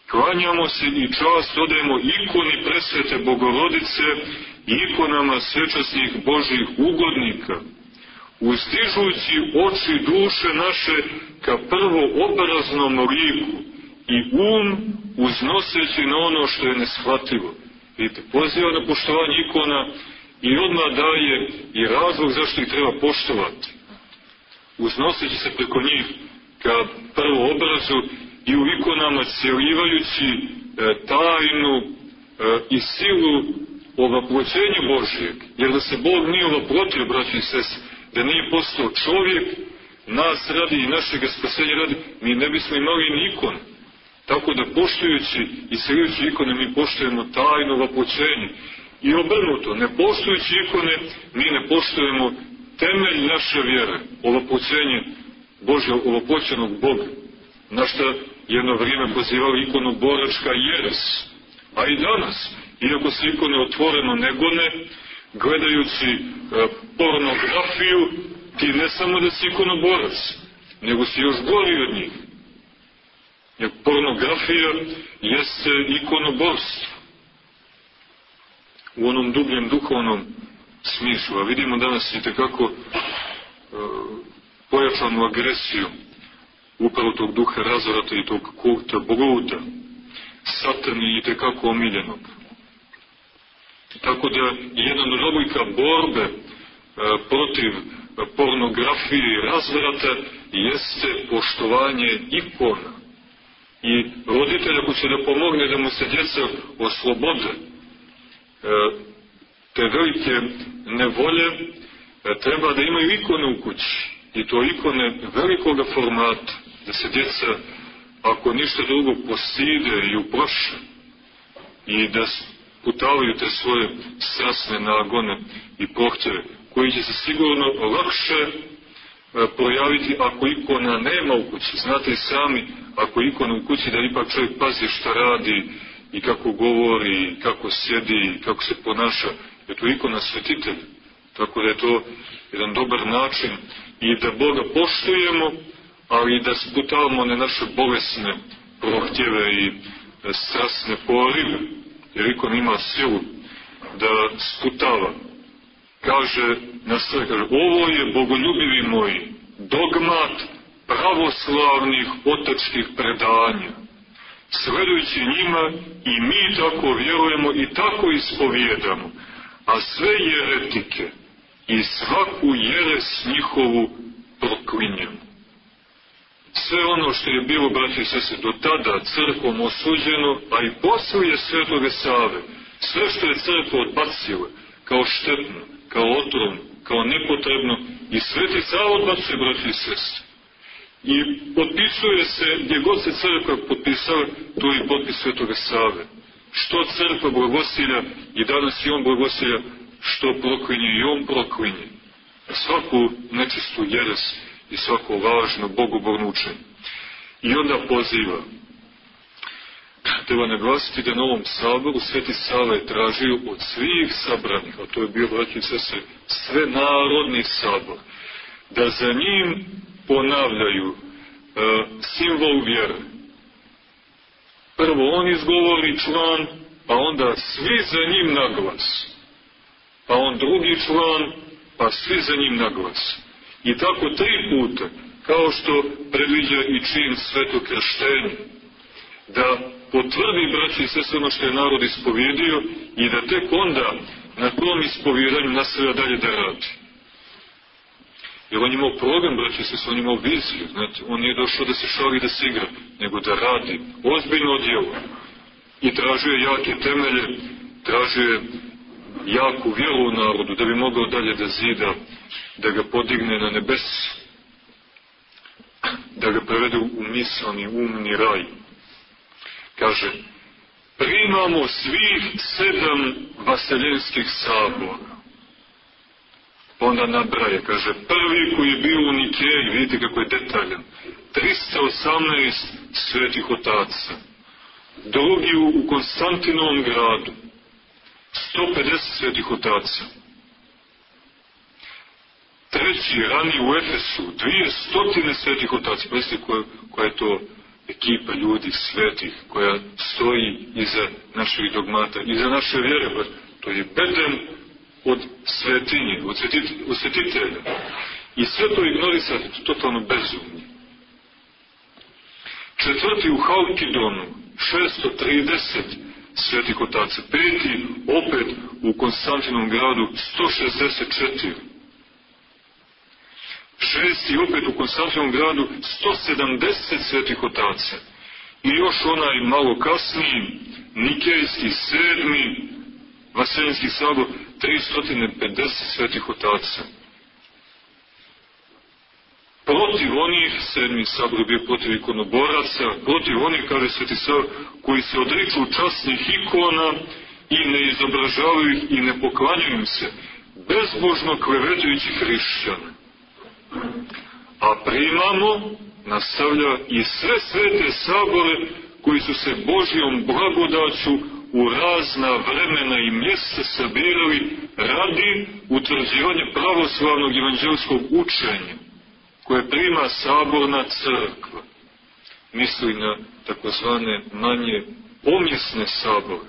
[SPEAKER 3] Klanjamo se i čast odajemo ikoni presvete Bogorodice i ikonama svečasnih Božjih ugodnika, uzdižući oči duše naše ka prvoobraznom liku i um uznoseći na ono što je neshvatljivo. Vidite, poziva na poštovanje ikona i odmah daje i razlog zašto ih treba poštovati. Uznoseći se preko njih ka prvoobrazu i u ikonama cjelivajući e, tajnu e, i silu ovaploćenja Božijeg. Jer da se Bog nije ovaplotio, braći i sestri, da nije postao čovjek, nas radi i našeg spasenja radi, mi ne bismo imali ni ikon. Tako da poštujući i cjelivajući ikone, mi poštujemo tajno ovaploćenje. I obrnuto, ne poštujući ikone, mi ne poštujemo temelj naše vjere, ovaploćenje Božja, ovaploćenog Boga. Na što jedno vrijeme pozivali ikonu boračka jeres. A i danas, iako se ikone otvoreno ne gone, gledajući e, pornografiju, ti ne samo da si ikonoborac, nego si još gori od njih. Jer pornografija jeste ikonoborstvo. U onom dubljem duhovnom smislu. A vidimo danas i tekako e, pojačanu agresiju upravo tog duha razvrata i tog kulta bluda, satani i tekako omiljenog. Tako da jedan od oblika borbe e, protiv pornografije i razvrata jeste poštovanje ikona. I roditelj, ako će da pomogne da mu se djeca oslobode e, te velike nevolje, e, treba da imaju ikone u kući. I to ikone velikoga formata, da se djeca, ako ništa drugo, postide i uplaše i da putavaju te svoje strasne nagone i prohtjeve, koji će se sigurno lakše e, projaviti ako ikona nema u kući. Znate i sami, ako ikona u kući, da ipak čovjek pazi šta radi i kako govori, i kako sjedi, i kako se ponaša, je to ikona svetitelj. Tako da je to jedan dobar način i da Boga poštujemo, ali i da sputavamo na naše bolesne prohtjeve i strasne porive, jer ikon ima silu da sputava. Kaže, nastaje, kaže, ovo je, bogoljubivi moji, dogmat pravoslavnih otačkih predanja. Sledujući njima i mi tako vjerujemo i tako ispovijedamo, a sve jeretike i svaku jeres njihovu proklinjamo. Sve ono što je bilo, braći i sestre, do tada crkvom osuđeno, a i poslije Svetoga Save, sve što je crkva odbacila kao štetno, kao otrovno, kao nepotrebno, i Sveti Sava odbacuje, braći i sestre. I potpisuje se, gdje god se crkva potpisava, tu je potpis Svetoga Save. Što crkva blagosilja, i danas i on blagosilja, što proklinje, i on proklinje. Svaku nečistu jeres i svako lažno, bogoborno učenje. I onda poziva. Treba naglasiti da na ovom saboru Sveti Sava je tražio od svih sabranih, a to je bio, braći i sestre, sve narodni sabor, da za njim ponavljaju e, simbol vjere. Prvo on izgovori član, pa onda svi za njim naglas. Pa on drugi član, pa svi za njim naglas. I tako tri puta, kao što predviđa i čin sveto krštenje, da potvrdi, braći i sestre, ono što je narod ispovjedio i da tek onda na tom ispovjedanju nastavlja dalje da radi. Jer on je imao program, braći i sestre, on je imao viziju, znate, on nije došao da se šali, da se igra, nego da radi ozbiljno djelo. I tražio je jake temelje, tražio je jaku vjeru u narodu, da bi mogao dalje da zida, da ga podigne na nebes, da ga prevede u mislani, umni raj. Kaže, primamo svih sedam vaseljenskih sabora. Pa onda nabraje, kaže, prvi koji je bio u Nikeji, vidite kako je detaljan, trista osamnaest svetih otaca. Drugi u Konstantinovom gradu, sto pedeset svetih otaca. Treći, rani u Efesu, dvije stotine svetih otaca. Pazite koja, koja je to ekipa ljudi svetih koja stoji iza naših dogmata, iza naše vjere. To je beden od svetinje, od, svetit, od svetitelja. I sve to ignorisati, to totalno bezumnje. Četvrti u Halkidonu, šesto trideset svetih otaca. Peti, opet u Konstantinovom gradu, sto šezdeset četiri. Šesti, opet u Konstantinovom gradu, sto sedamdeset svetih otaca. I još onaj malo kasniji, Nikejski, sedmi, Vaseljenski sabor, tristo pedeset svetih otaca. Protiv onih, sedmi sabor je bio protiv ikonoboraca, protiv onih, kaže Sveti Sava, koji se odriču časnih ikona i ne izobražavaju ih i ne poklanjaju im se, bezbožno klevetujući hrišćane. A primamo, nastavlja, i sve svete sabore koji su se Božjom blagodaću u razna vremena i mjesta sabirali radi utvrđivanja pravoslavnog evanđelskog učenja, koje prima saborna crkva. Misli na takozvane manje pomjesne sabore,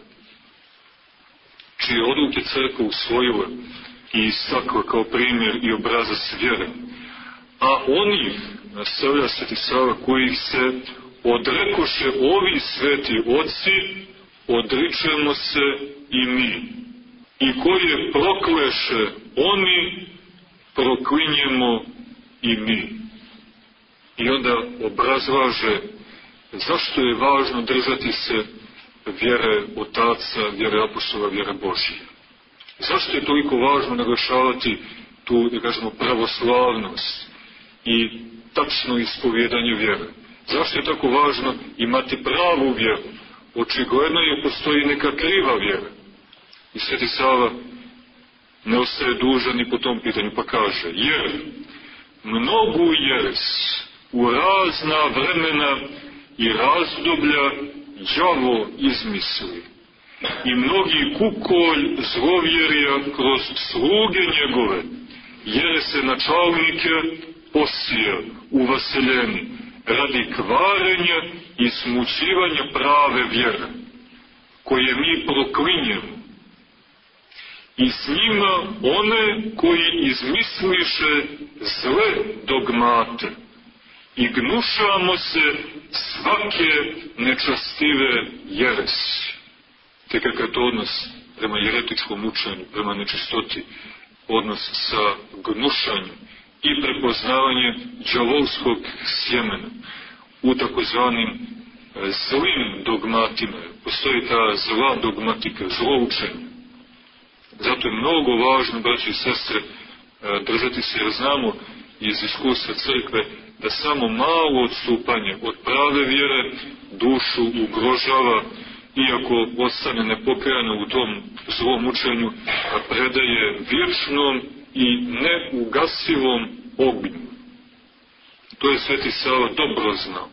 [SPEAKER 3] čije odluke crkva usvojila i istakla kao primjer i obrazac vjere. A onih, nastavlja Sveti Sava, kojih se odrekoše ovi sveti oci, odričemo se i mi. I koje prokleše oni, proklinjemo i mi. I onda obrazlaže zašto je važno držati se vjere otaca, vjere apostola, vjere Božije. Zašto je toliko važno naglašavati tu, da kažemo, pravoslavnost i tačno ispovjedanje vjere? Zašto je tako važno imati pravu vjeru? Očigledno je postoji neka kriva vjera. I Sveti Sava ne ostaje dužan ni po tom pitanju, pa kaže, jer mnogu jeres u razna vremena i razdoblja đavo izmisli i mnogi kukolj zlovjerja kroz sluge njegove jerese načalnike posija u vaseljeni radi kvarenja i smućivanja prave vjere, koje mi proklinjemo. I s njima one koji izmisliše zle dogmate i gnušamo se svake nečastive jeresi. Te kakav to odnos prema jeretičkom učenju, prema nečistoti, odnos sa gnušanjem i prepoznavanje đavolskog sjemena u takozvanim zlim dogmatima. Postoji ta zla dogmatika, zlo učenje. Zato je mnogo važno, braći i sestre, držati se, jer znamo iz iskustva crkve da samo malo odstupanje od prave vjere dušu ugrožava, iako ostane nepokajana u tom zlom učenju, a predaje vječnom i neugasivom ognju. To je Sveti Sava dobro znao.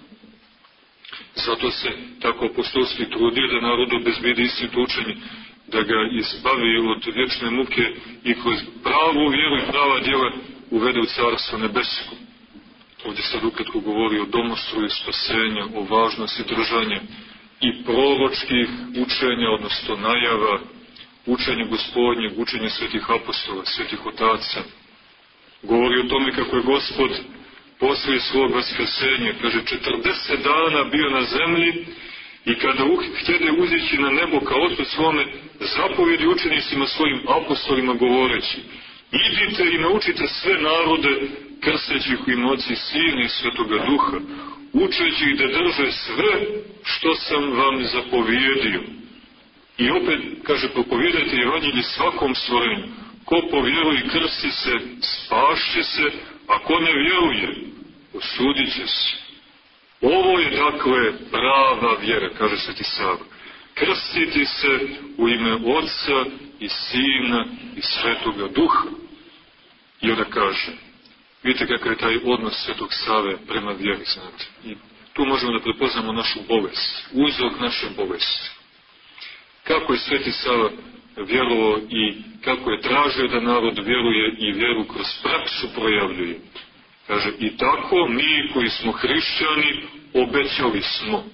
[SPEAKER 3] Zato se tako apostolski trudio da narod obezbedi istinito učenje, da ga izbavi od vječne muke i kroz pravu vjeru i prava djela uvede u Carstvo nebesko. Ovdje sad ukratko govori o domostroju spasenja, o važnosti držanja i proročkih učenja, odnosno najava, učenja Gospodnjeg, učenja svetih apostola, svetih otaca. Govori o tome kako je Gospod poslije svog vaskrsenja, kaže, četrdeset dana bio na zemlji i kada htjede uzići na nebo ka Otcu svome, zapovjedi učenicima svojim apostolima govoreći, idite i naučite sve narode, krsteći ih u ime Oca i Sina i Svetoga Duha, učeći ih da drže sve što sam vam zapovjedio. I opet, kaže, propovijedajte evanđelje svakom stvorenju. Ko povjeruje i krsti se, spašće se, a ko ne vjeruje, osudit će se. Ovo je, dakle, prava vjera, kaže Sveti Sava. Krstiti se u ime Otca i Sina i Svetoga Duha. I onda kaže, vidite kakav je taj odnos Svetog Save prema vjeri, znate. I tu možemo da prepoznamo našu bolest, uzrok naše bolesti. Kako je Sveti Sava vjerovao i kako je tražio da narod vjeruje i vjeru kroz praksu projavljuje. Kaže, i tako mi koji smo hrišćani obećali smo.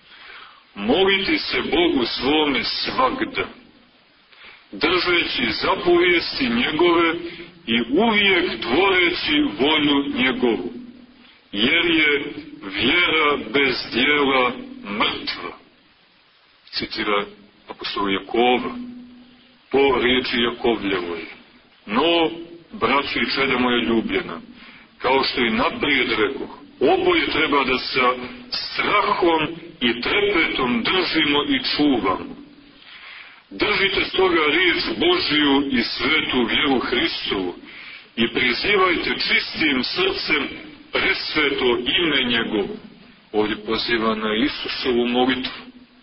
[SPEAKER 3] Moliti se Bogu svome svagda, držeći zapovijesti njegove i uvijek tvoreći volju njegovu, jer je vjera bez djela mrtva. Citira apostol Jakova, po riječi Jakovljevoj. No, braći i čeda moja ljubljena, kao što i naprijed rekoh, oboje treba da sa strahom i trepetom držimo i čuvamo. Držite stoga riječ Božiju i svetu vjeru Hristovu i prizivajte čistim srcem presveto ime njegovo. Ovdje poziva na Isusovu molitvu.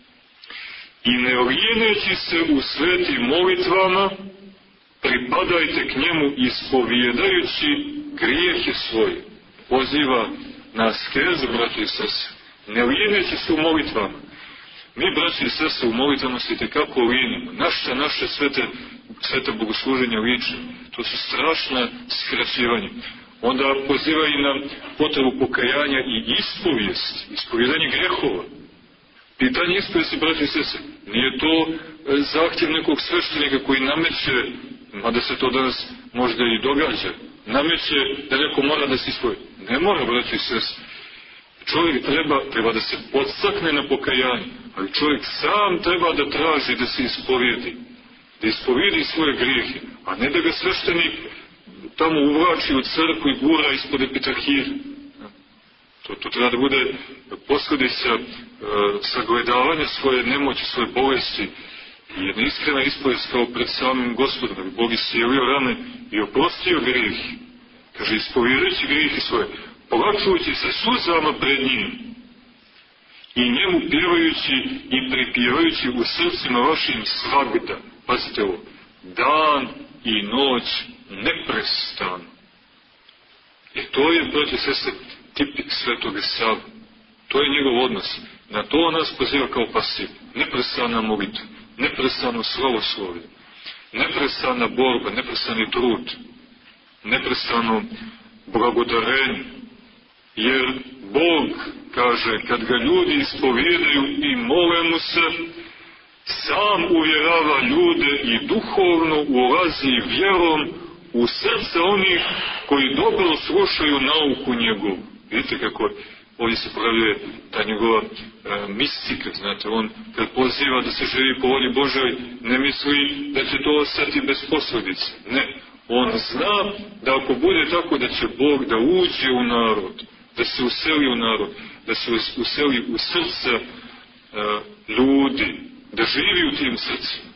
[SPEAKER 3] I ne lijeneći se u svetim molitvama, pripadajte k njemu ispovijedajući grijehe svoje. Poziva na askezu, braći i sestre. Ne lijeneći se u molitvama. Mi, braći i sestre, u molitvama se itekako lijenimo. Naše, naše svete, svete bogosluženja liče. To su strašna skraćivanja. Onda poziva i na potrebu pokajanja i ispovijest, ispovjedanje grehova. Pitanje ispovijesti, braći i sestre, nije to zahtjev nekog sveštenika koji nameće, mada se to danas možda i događa, nameće da neko mora da se ispovijedi. Ne mora, braći i sestre. Čovjek treba, treba da se podstakne na pokajanje, ali čovjek sam treba da traži da se ispovijedi, da ispovijedi svoje grijehe, a ne da ga sveštenik tamo uvlači u crkvu i gura ispod epitrahije. To, to treba da bude posljedica e, sagledavanja svoje nemoći, svoje bolesti i jedna iskrena ispovijest kao pred samim Gospodom, da bi Bog iscijelio rane i oprostio grijehe. Kaže, ispovjedajući grijehe svoje, plačujući se suzama pred njim i njemu pjevajući i pripjevajući u srcima vašim svagda. Pazite ovo, dan i noć neprestano. I to je, braći i sestre, tipik Svetoga Save. To je njegov odnos. Na to nas poziva kao pasiv. Neprestana molitva, neprestano slavoslovlje, neprestana borba, neprestani trud, neprestano blagodarenje. Jer Bog, kaže, kad ga ljudi ispovjedaju i mole mu se, sam uvjerava ljude i duhovno ulazi vjerom u srce onih koji dobro slušaju nauku njegovu. Vidite kako ovdje se pojavljuje ta njegova e, mistika, znate, on kad poziva da se živi po volji Božoj, ne misli da će to ostati bez posljedice. Ne, on zna da ako bude tako da će Bog da uđe u narod, da se useli u narod, da se useli u srce e, ljudi, da živi u tim srcima.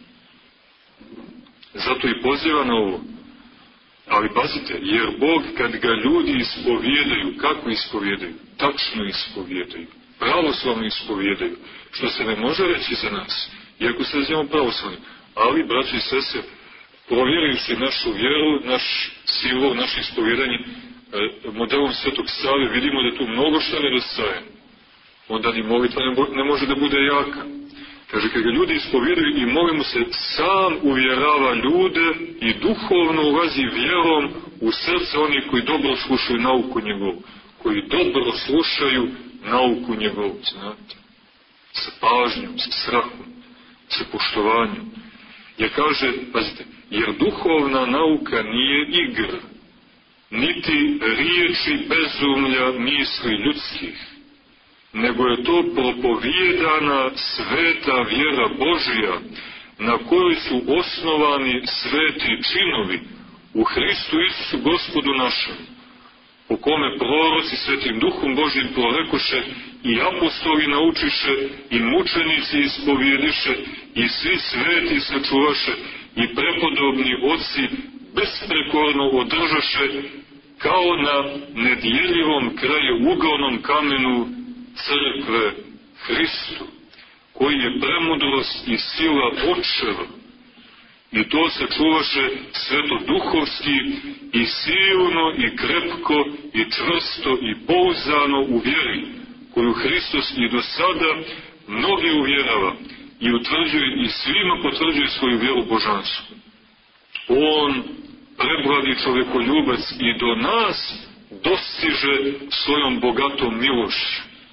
[SPEAKER 3] Zato i poziva na ovo. Ali pazite, jer Bog kad ga ljudi ispovjedaju, kako ispovjedaju? Tačno ispovjedaju, pravoslavno ispovjedaju, što se ne može reći za nas, iako se nazivamo pravoslavni. Ali, braći i sestre, provjerujući našu vjeru, naš silu, naše ispovjedanje, modelom Svetog Save, vidimo da tu mnogo što nedostaje. Onda ni molitva ne može da bude jaka. Kaže, kad ga ljudi ispovjedaju i molimo se, sam uvjerava ljude i duhovno ulazi vjerom u srce onih koji dobro slušaju nauku njegovu. Koji dobro slušaju nauku njegovu, znate. Sa pažnjom, sa strahom, sa poštovanjem. Jer kaže, pazite, jer duhovna nauka nije igra, niti riječi bezumlja misli ljudskih, nego je to propovijedana sveta vjera Božja, na kojoj su osnovani sveti činovi u Hristu Isusu Gospodu našem, po kome proroci svetim Duhom Božjim prorekoše i apostoli naučiše i mučenici ispovijediše i svi sveti sačuvaše i prepodobni oci besprekorno održaše kao na nedjeljivom kraju ugalnom kamenu crkve Hristu, koji je premudrost i sila očeva. I to se čuvaše svetoduhovski i silno i krepko i čvrsto i pouzdano u vjeri, koju Hristos i do sada mnogi uvjerava i utvrđuje i svima potvrđuje svoju vjeru božansku. On, preblagi čovjekoljubac, i do nas dostiže svojom bogatom milošću.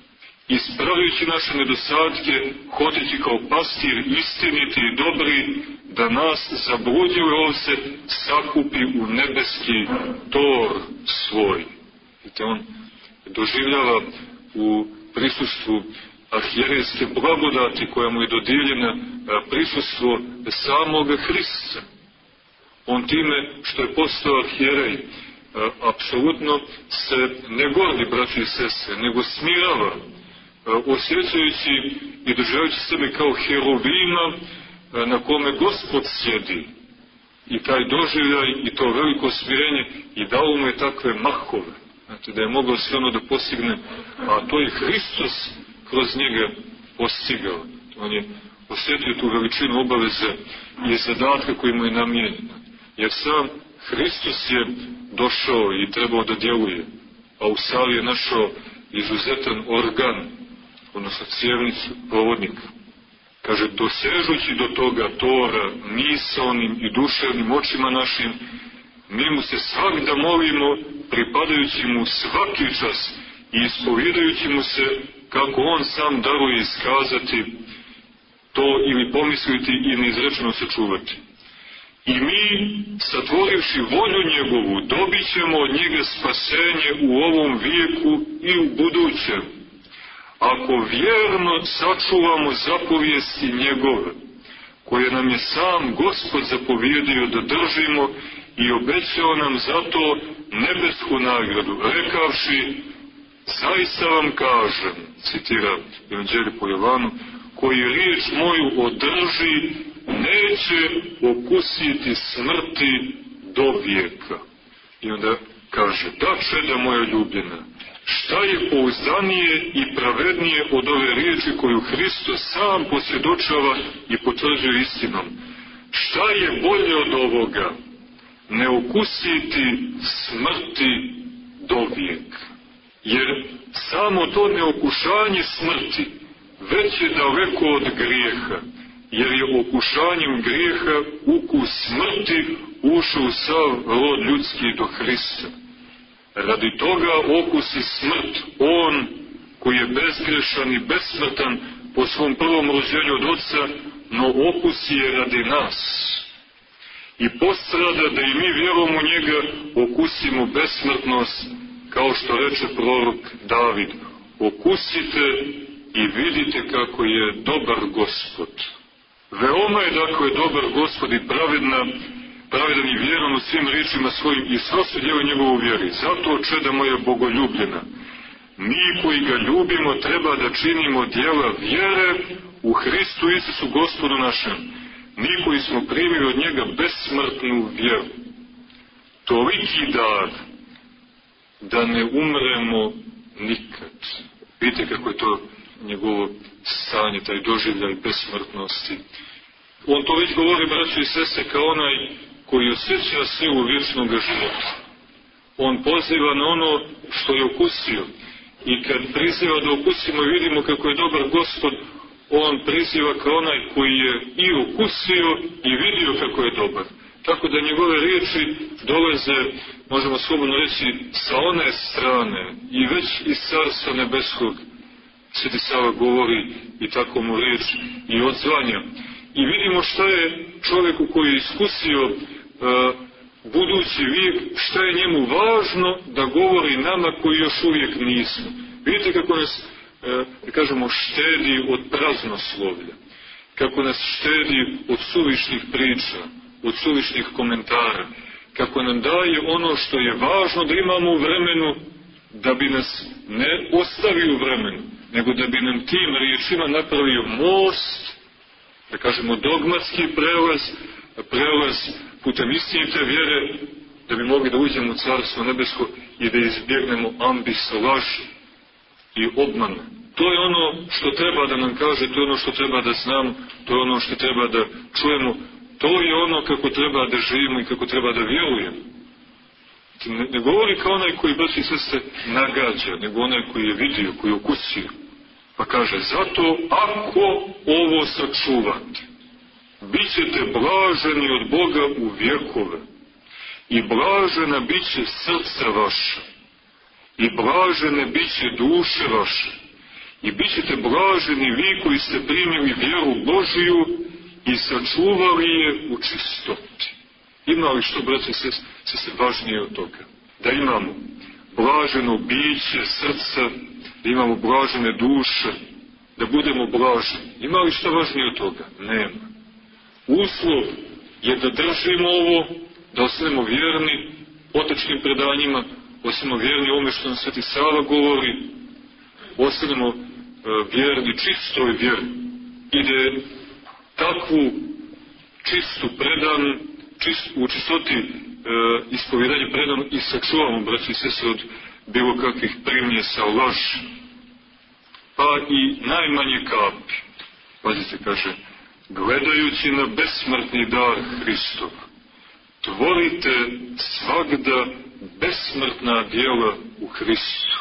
[SPEAKER 3] ispravljajući naše nedostatke, hoteći kao pastir istiniti i dobri, da nas zabludjele ovce sakupi u nebeski tor svoj. Vidite, on doživljava u prisustvu arhijerejske blagodati koja mu je dodijeljena prisustvo samoga Hrista. On time što je postao arhijerej, apsolutno se ne gordi, braći i sestre, nego smirava, osjećajući i doživljajući sebe kao herovima na kome Gospod sjedi. I taj doživljaj i to veliko smirenje i dao mu je takve mahove, znate, da je mogao sve ono da postigne, a to je Hristos kroz njega postigao. On je osjetio tu veličinu obaveze i zadatka koji mu je namijenjen. Jer sam Hristos je došao i trebao da djeluje, a u sali je našao izuzetan organ, odnosno cjevnicu, provodnika. Kaže, dosežući do toga tora misaonim i duševnim očima našim, mi mu se svakda molimo, pripadajući mu svaki čas i ispovidajući mu se kako on sam daruje iskazati to ili pomisliti i neizrečeno sačuvati. I mi, satvorivši volju njegovu, dobit ćemo od njega spasenje u ovom vijeku i u budućem, ako vjerno sačuvamo zapovijesti njegove, koje nam je sam Gospod zapovjedio da držimo i obećao nam zato nebesku nagradu, rekavši, zaista vam kažem, citira Evanđelje po Jovanu, koji riječ moju održi, neće okusiti smrti do vijeka. I onda kaže, da, čeda moja ljubljena, šta je pouzdanije i pravednije od ove riječi koju Hristos sam posvjedočava i potvrđuje istinom? Šta je bolje od ovoga? Ne okusiti smrti do vijeka. Jer samo to neokušanje smrti već je daleko od grijeha, jer je okušanjem grijeha ukus smrti ušao sav rod ljudski do Hrista. Radi toga okusi smrt on koji je bezgrešan i besmrtan po svom prvom rođenju od Otca, no okusi je radi nas. I postrada da i mi vjerom u njega okusimo besmrtnost, kao što reče prorok David, okusite i vidite kako je dobar Gospod. Veoma je dakle dobar Gospod i pravedna, pravedan i vjeran u svim riječima svojim i srostu djela njegovu vjeri. Zato, čeda moja bogoljubljena, mi koji ga ljubimo treba da činimo djela vjere u Hristu Isusu Gospodu našem, mi koji smo primili od njega besmrtnu vjeru. Toliki dar da ne umremo nikad. Vidite kako je to njegovo stanje, taj doživljaj besmrtnosti. On to već govori, braćo i sestre, kao onaj koji osjeća silu vječnog života. On poziva na ono što je okusio. I kad priziva da okusimo i vidimo kako je dobar Gospod, on priziva kao onaj koji je i okusio i vidio kako je dobar. Tako da njegove riječi dolaze, možemo slobodno reći, sa one strane i već iz Carstva nebeskog. Sveti Sava govori i tako mu riječ i odzvanja. I vidimo šta je čovjeku koji je iskusio uh, budući vijek, šta je njemu važno da govori nama koji još uvijek nismo. Vidite kako nas, uh, da kažemo, štedi od praznoslovlja, kako nas štedi od suvišnih priča, od suvišnih komentara, kako nam daje ono što je važno da imamo u vremenu, da bi nas ne ostavio u vremenu, nego da bi nam tim riječima napravio most, da kažemo dogmatski prelaz, prelaz putem istinite vjere, da bi mogli da uđemo u Carstvo nebesko i da izbjegnemo ambis, laži i obmane. To je ono što treba da nam kaže, to je ono što treba da znamo, to je ono što treba da čujemo, to je ono kako treba da živimo i kako treba da vjerujemo. Ne, ne govori kao onaj koji, braći i sestre, nagađa, nego onaj koji je vidio, koji je okusio. Pa kaže, zato ako ovo sačuvate, bit ćete blaženi od Boga u vjekove i blažena bit će srca vaša i blažene bit će duše vaše I bit ćete blaženi vi koji ste primili vjeru Božiju i sačuvali je u čistoti. Ima li što, braće i sestre, važnije od toga? Da imamo blaženo biće srca, da imamo blažene duše, da budemo blaženi. Ima li što važnije od toga? Nema. Uslov je da držimo ovo, da ostanemo vjerni otečnim predanjima, ostanemo vjerni ovome što nam Sveti Sava govori, ostanemo uh, vjerni čistoj vjeri. I da takvu čistu predanu, čist, u čistoti uh, ispovjedanje predanu i sačuvamo, braći i sestre, od bilo kakvih primjesa laži. Pa i najmanje kapi. Pazite, kaže, gledajući na besmrtni dar Hristov, tvorite svagda besmrtna djela u Hristu.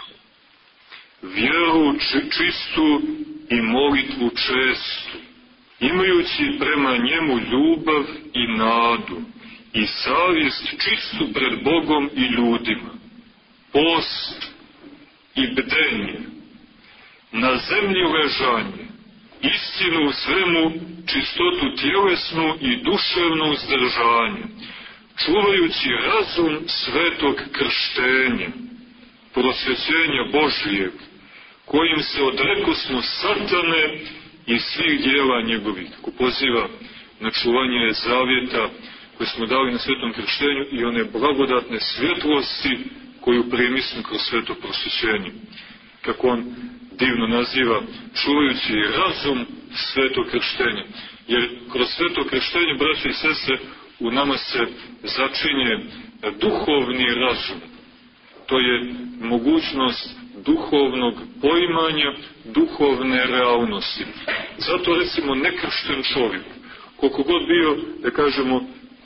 [SPEAKER 3] Vjeru čistu i molitvu čestu, imajući prema njemu ljubav i nadu i savjest čistu pred Bogom i ljudima, post i bdenje, na zemlji ležanje, istinu u svemu, čistotu tjelesnu i duševno uzdržanje, čuvajući razum svetog krštenja, prosvećenja Božijeg, kojim se odrekosmo satane i svih dijela njegovih. Ko poziva na čuvanje zavjeta koje smo dali na svetom krštenju i one blagodatne svjetlosti koju primismo kroz sveto prosvećenje. Kako on divno naziva, čuvajući razum svetog krštenja. Jer kroz sveto krštenje, braće i sestre, u nama se začinje duhovni razum. To je mogućnost duhovnog poimanja, duhovne realnosti. Zato, recimo, nekršten čovjek, koliko god bio, da kažemo,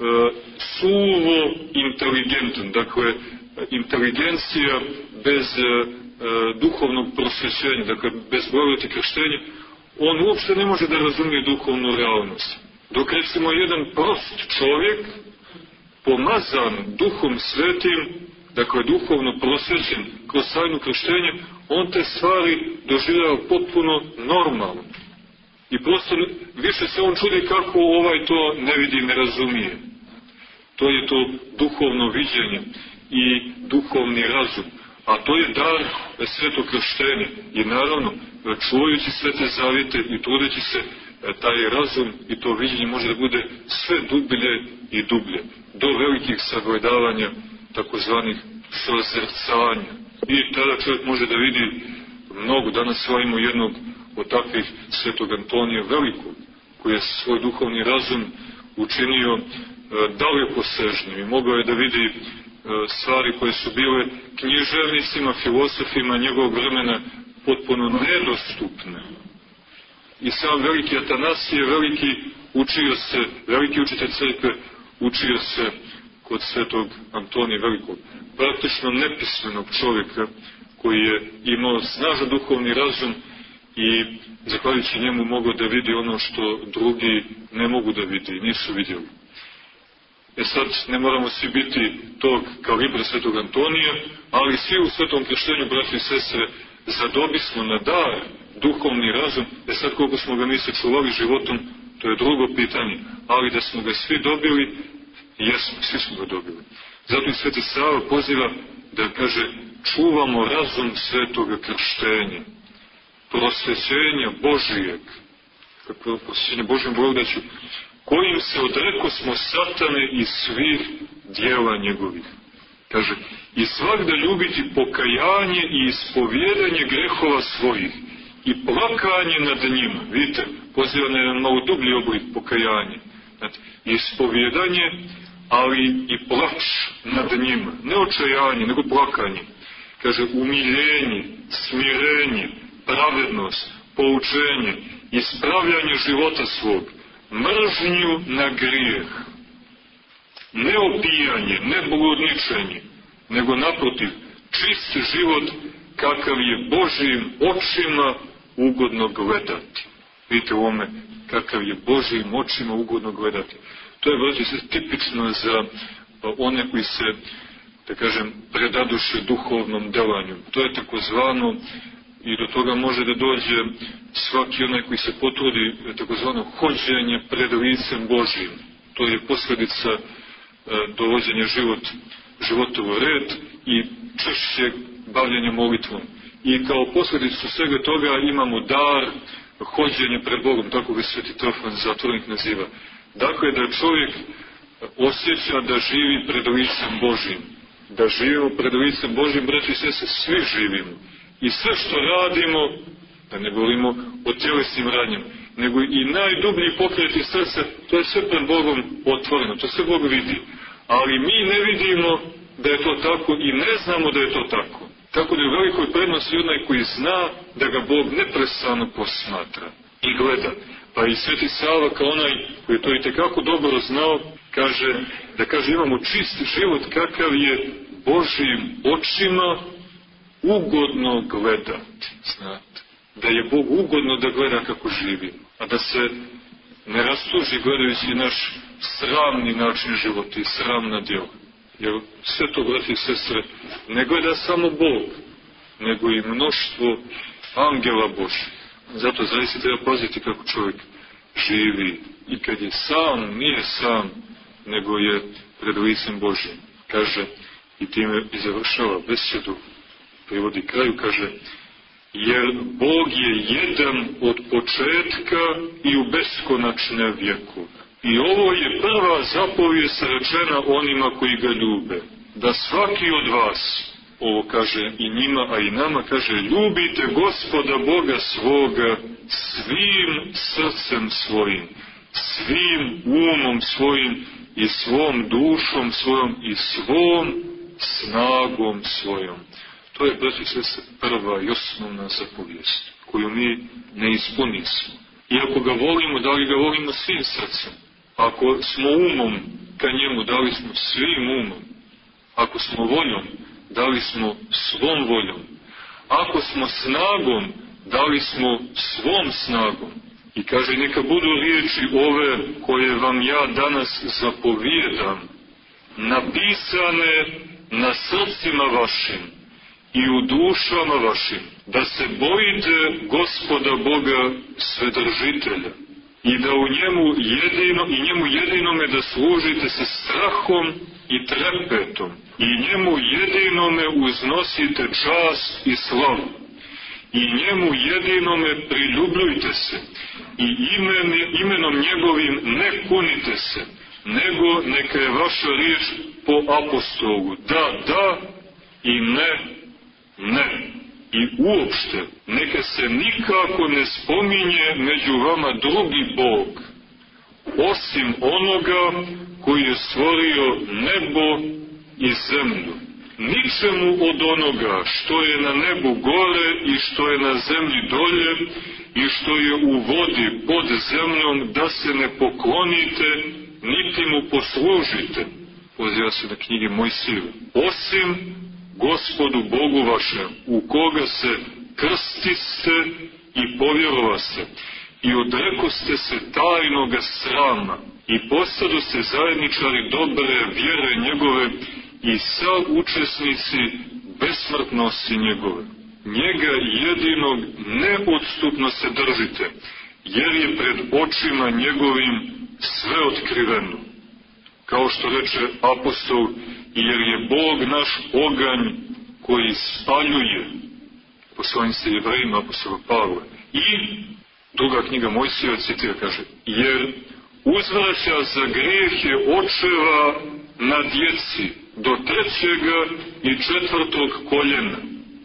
[SPEAKER 3] suvo inteligentan, dakle, inteligencija bez duhovnog prosvećenja, dakle, bez blagodati krštenja, on uopšte ne može da razumije duhovnu realnost. Dok, recimo, jedan prost čovjek, pomazan Duhom Svetim, dakle, duhovno prosvećen kroz tajnu krštenja, on te stvari doživljava potpuno normalno. I prosto više se on čudi kako ovaj to ne vidi i ne razumije. To je to duhovno viđenje i duhovni razum. A to je dar svetog krštenja. I naravno, čuvajući svete zavjete i trudeći se, taj razum i to viđenje može da bude sve dublje i dublje. Do velikih sagledavanja, takozvanih sozrcanja. I tada čovjek može da vidi mnogo. Danas imamo jednog od takvih, svetog Antonija Velikog, koji je svoj duhovni razum učinio dalekosežnim i mogao je da vidi stvari koje su bile književnicima, filosofima njegovog vremena potpuno nedostupne. I sam veliki Atanasije, veliki učio se, veliki učitelj crkve, učio se kod svetog Antonija Velikog, praktično nepismenog čovjeka koji je imao snažan duhovni razum i zahvaljujući njemu mogao da vidi ono što drugi ne mogu da vidi i nisu vidjeli. E sad, ne moramo svi biti tog kalibra svetog Antonija, ali svi u svetom krštenju, braći i sestre, zadobismo na dar duhovni razum. E sad, koliko smo ga mi sačuvali životom, to je drugo pitanje, ali da smo ga svi dobili, jesmo, svi smo ga dobili. Zato i Sveti Sava poziva da kaže, čuvamo razum svetoga krštenja, prosvećenja Božijeg, kako prosvećenja Božijom blagodaću, kojim se odrekosmo satane i svih dijela njegovih. Kaže, i svakda ljubiti pokajanje i ispovjedanje grehova svojih i plakanje nad njima. Vidite, poziva na jedan malo dublji oblik pokajanje. Znači, ispovjedanje, ali i plač nad njima. Ne očajanje, nego plakanje. Kaže, umiljenje, smirenje, pravednost, poučenje, ispravljanje života svog, mržnju na grijeh, ne opijanje, ne bludničenje, nego naprotiv, čist život kakav je Božijim očima ugodno gledati. Vidite u ome, kakav je Božijim očima ugodno gledati. To je vrlo se tipično za one koji se, da kažem, predaduše duhovnom delanju. To je takozvano i do toga može da dođe svaki onaj koji se potrudi takozvano hođenje pred licem Božjim. To je posljedica e, dovođenja život, života u red i češće bavljenja molitvom. I kao posljedicu svega toga imamo dar hođenja pred Bogom, tako ga Sveti Teofan Zatvornik naziva. Dakle, da čovjek osjeća da živi pred licem Božjim. Da živimo pred licem Božjim, braći i sestre, svi živimo. I sve što radimo, da ne govorimo o tjelesnim radnjama, nego i najdublji pokreti srca, to je sve pred Bogom otvoreno, to sve Bog vidi. Ali mi ne vidimo da je to tako i ne znamo da je to tako. Tako da je u velikoj prednosti onaj koji zna da ga Bog neprestano posmatra i gleda. Pa i Sveti Sava kao onaj koji je to itekako dobro znao, kaže, da kaže imamo čist život kakav je Božjim očima ugodno gledati. Znate, da je Bog ugodno da gleda kako živimo, a da se ne rastuži gledajući naš sramni način života i sramna djela. Jer sve to, brati i sestre, ne gleda samo Bog, nego i mnoštvo angela Božih. Zato zaista treba paziti kako čovjek živi i kad je sam, nije sam, nego je pred licem Božjim. Kaže, i time i završava besedu, privodi kraju, kaže, jer Bog je jedan od početka i u beskonačne vjeku. I ovo je prva zapovijest rečena onima koji ga ljube. Da svaki od vas, ovo kaže i njima, a i nama, kaže, ljubite Gospoda Boga svoga svim srcem svojim, svim umom svojim i svom dušom svojom i svom snagom svojom. To je, braći se, prva i osnovna zapovijest, koju mi ne ispunismo. I ako ga volimo, da li ga volimo svim srcem? Ako smo umom ka njemu, da li smo svim umom? Ako smo voljom, da li smo svom voljom? Ako smo snagom, da li smo svom snagom? I kaže, neka budu riječi ove koje vam ja danas zapovijedam, napisane na srcima vašim i u dušama vašim, da se bojite Gospoda Boga Svedržitelja i da u njemu jedino i njemu jedinome da služite se strahom i trepetom i njemu jedinome uznosite čast i slavu i njemu jedinome priljubljujte se i imen, imenom njegovim ne kunite se, nego neka je vaša riječ po apostolu da, da i ne, ne. I uopšte, neka se nikako ne spominje među vama drugi Bog, osim onoga koji je stvorio nebo i zemlju. Ničemu od onoga što je na nebu gore i što je na zemlji dolje i što je u vodi pod zemljom, da se ne poklonite, niti mu poslužite. Poziva se na knjige Mojsijeve. Osim Gospodu Bogu vašem, u koga se krstiste i povjerovaste i odrekoste se tajnoga srama i postadoste zajedničari dobre vjere njegove i saučesnici besmrtnosti njegove. Njega jedinog neodstupno se držite, jer je pred očima njegovim sve otkriveno. Kao što reče apostol, jer je Bog naš oganj koji spaljuje, poslanice Jevrejima apostola Pavla. I druga knjiga Mojsijeva citira, kaže, jer uzvraća za grijehe očeva na djeci do trećega i četvrtog koljena,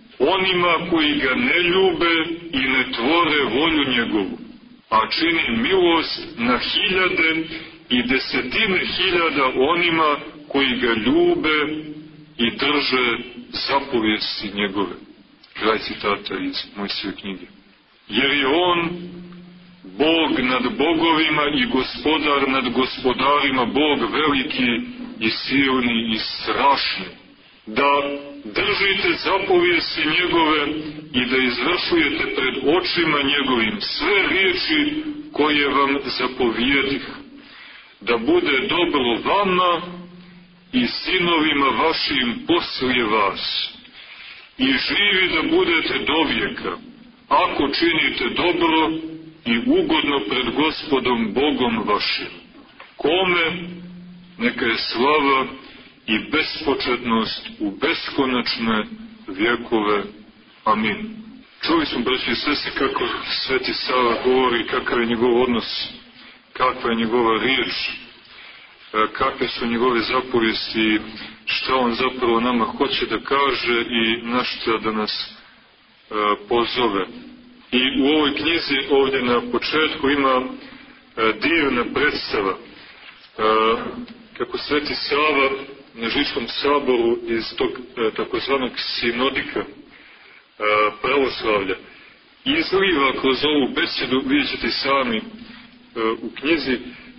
[SPEAKER 3] onima koji ga ne ljube i ne tvore volju njegovu, a čini milost na hiljade i desetine hiljada onima koji ga ljube i drže zapovijesti njegove. Kraj citata iz Mojsijeve knjige. Jer je on Bog nad bogovima i gospodar nad gospodarima, Bog veliki i silni i strašni. Da držite zapovijesti njegove i da izvršujete pred očima njegovim sve riječi koje vam zapovijedih. Da bude dobro vama i sinovima vašim poslije vas. I živi da budete do vijeka. ako činite dobro i ugodno pred Gospodom Bogom vašim, kome neka je slava i bespočetnost u beskonačne vjekove. Amin. Čuli smo, braći i sestri, kako Sveti Sava govori, kakav je njegov odnos, kakva je njegova riječ, kakve su njegove zapovijesti, šta on zapravo nama hoće da kaže i na šta da nas pozove. I u ovoj knjizi ovdje na početku ima divna predstava kako Sveti Sava na Žičkom saboru iz tog takozvanog sinodika pravoslavlja izliva kroz ovu besedu, vidjet ćete sami u knjizi,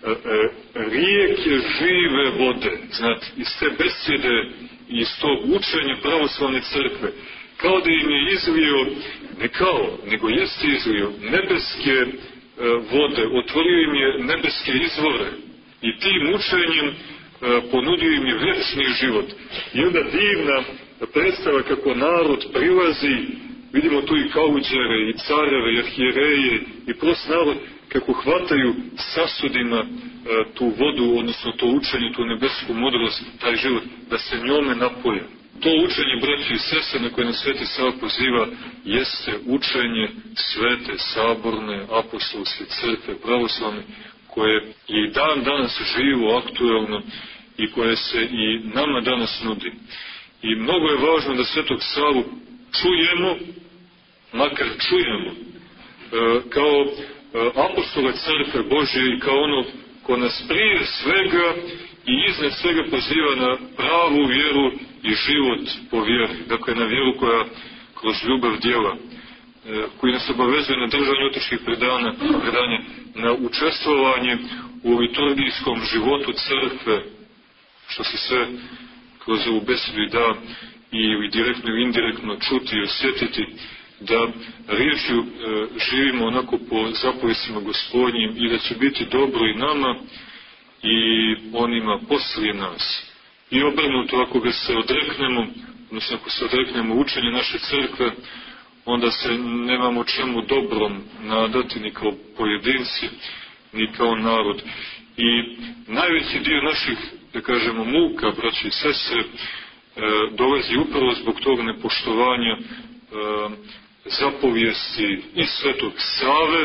[SPEAKER 3] rijeke žive vode, znate, iz te besede i iz tog učenja pravoslavne crkve, kao da im je izlio, ne kao, nego jeste izlio nebeske vode, otvorio im je nebeske izvore i tim učenjem ponudio im je vječni život. I onda divna predstava kako narod prilazi, vidimo tu i kauđere, i careve, i arhijereje, i prost narod, kako hvataju sasudima e, tu vodu, odnosno to učenje, tu nebesku mudrost, taj život, da se njome napoje. To učenje, braći i sestre, na koje nas Sveti Sava poziva, jeste učenje svete, saborne, apostolske crkve, pravoslavne, koje je i dan danas živo, aktuelno i koje se i nama danas nudi. I mnogo je važno da Svetog Savu čujemo, makar čujemo, e, kao apostola crkve Božje i kao onog ko nas prije svega i iznad svega poziva na pravu vjeru i život po vjeri. Dakle, na vjeru koja kroz ljubav djela, koji nas obavezuje na držanje otiških predanja, predanja, na učestvovanje u liturgijskom životu crkve, što se sve kroz ovu besedu da i direktno i indirektno čuti i osjetiti, da riječju e, živimo onako po zapovjestima Gospodnjim i da će biti dobro i nama i onima poslije nas. I obrnuto, ako ga se odreknemo, odnosno ako se odreknemo učenja naše crkve, onda se nemamo čemu dobrom nadati ni kao pojedinci, ni kao narod. I najveći dio naših, da kažemo, muka, braći i sestre, e, dolazi upravo zbog tog nepoštovanja e, zapovijesti i Svetog Save,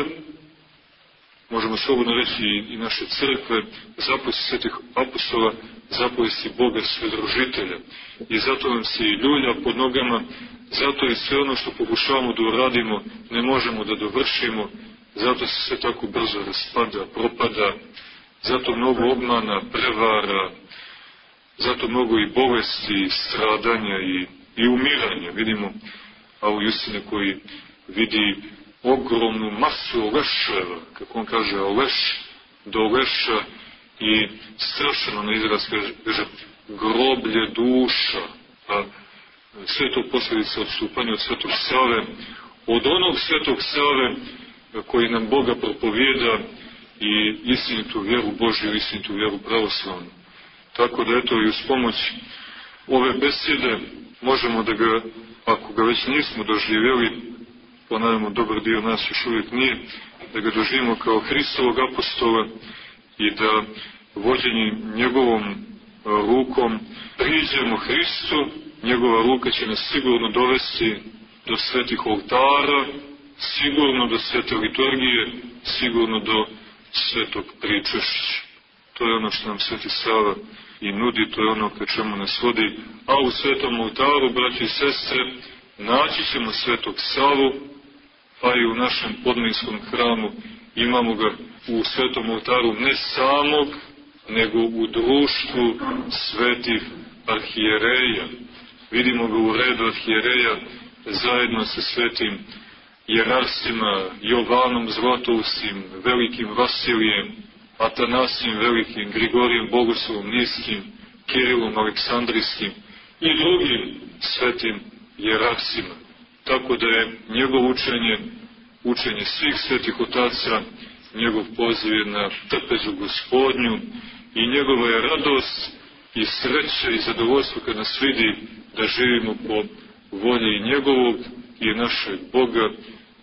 [SPEAKER 3] možemo slobodno reći i naše crkve, zapovijesti svetih apostola, zapovijesti Boga Svedružitelja. I zato nam se i ljulja pod nogama, zato i sve ono što pokušavamo da uradimo ne možemo da dovršimo, zato se sve tako brzo raspada, propada, zato mnogo obmana, prevara, zato mnogo i bolesti, stradanja i, i umiranja. Vidimo Avu Justina koji vidi ogromnu masu leševa, kako on kaže, leš do leša i strašno na izraz kaže groblje duša, a sve to posljedica odstupanja od Svetog Save, od onog Svetog Save koji nam Boga propovijeda i istinitu vjeru Božju, istinitu vjeru pravoslavnu. Tako da eto i uz pomoć ove besede možemo da ga, ako ga već nismo doživjeli, ponavljamo dobar dio nas još uvijek nije, da ga doživimo kao Hristovog apostola i da vođeni njegovom rukom priđemo Hristu, njegova ruka će nas sigurno dovesti do svetih oltara, sigurno do svete liturgije, sigurno do svetog pričešća. To je ono što nam Sveti Sava i nudi, to je ono ka čemu nas vodi. A u svetom oltaru, braći i sestre, naći ćemo Svetog Savu, pa i u našem podminskom hramu imamo ga u svetom oltaru ne samog, nego u društvu svetih arhijereja. Vidimo ga u redu arhijereja zajedno sa svetim jerarsima, Jovanom Zlatoustim, velikim Vasilijem, Atanasijem Velikim, Grigorijem Bogoslovom Niskim, Kirilom Aleksandrijskim i drugim svetim jerarsima. Tako da je njegov učenje, učenje svih svetih otaca, njegov poziv je na trpezu Gospodnju i njegova je radost i sreća i zadovoljstvo kad nas vidi da živimo po volji njegovog i našeg Boga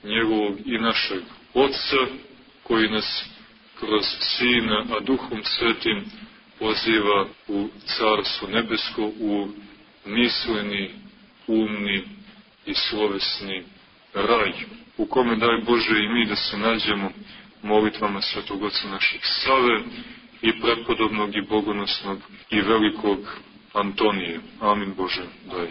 [SPEAKER 3] njegovog i našeg Otca, koji nas kroz Sina, a Duhom Svetim poziva u Carstvo nebesko, u misleni, umni i slovesni raj, u kome daj Bože i mi da se nađemo molitvama Svetog Oca našeg Save i prepodobnog i bogonosnog i velikog Antonije. Amin Bože, daj.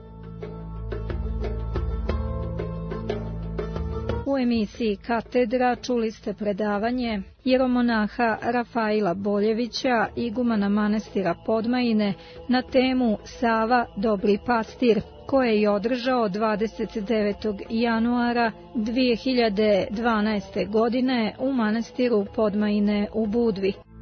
[SPEAKER 2] U emisiji Katedra čuli ste predavanje jeromonaha Rafaila Boljevića, igumana manastira Podmajine, na temu Sava, dobri pastir, koje je održao dvadeset devetog januara dvije hiljade dvanaeste. godine u manastiru Podmajine u Budvi.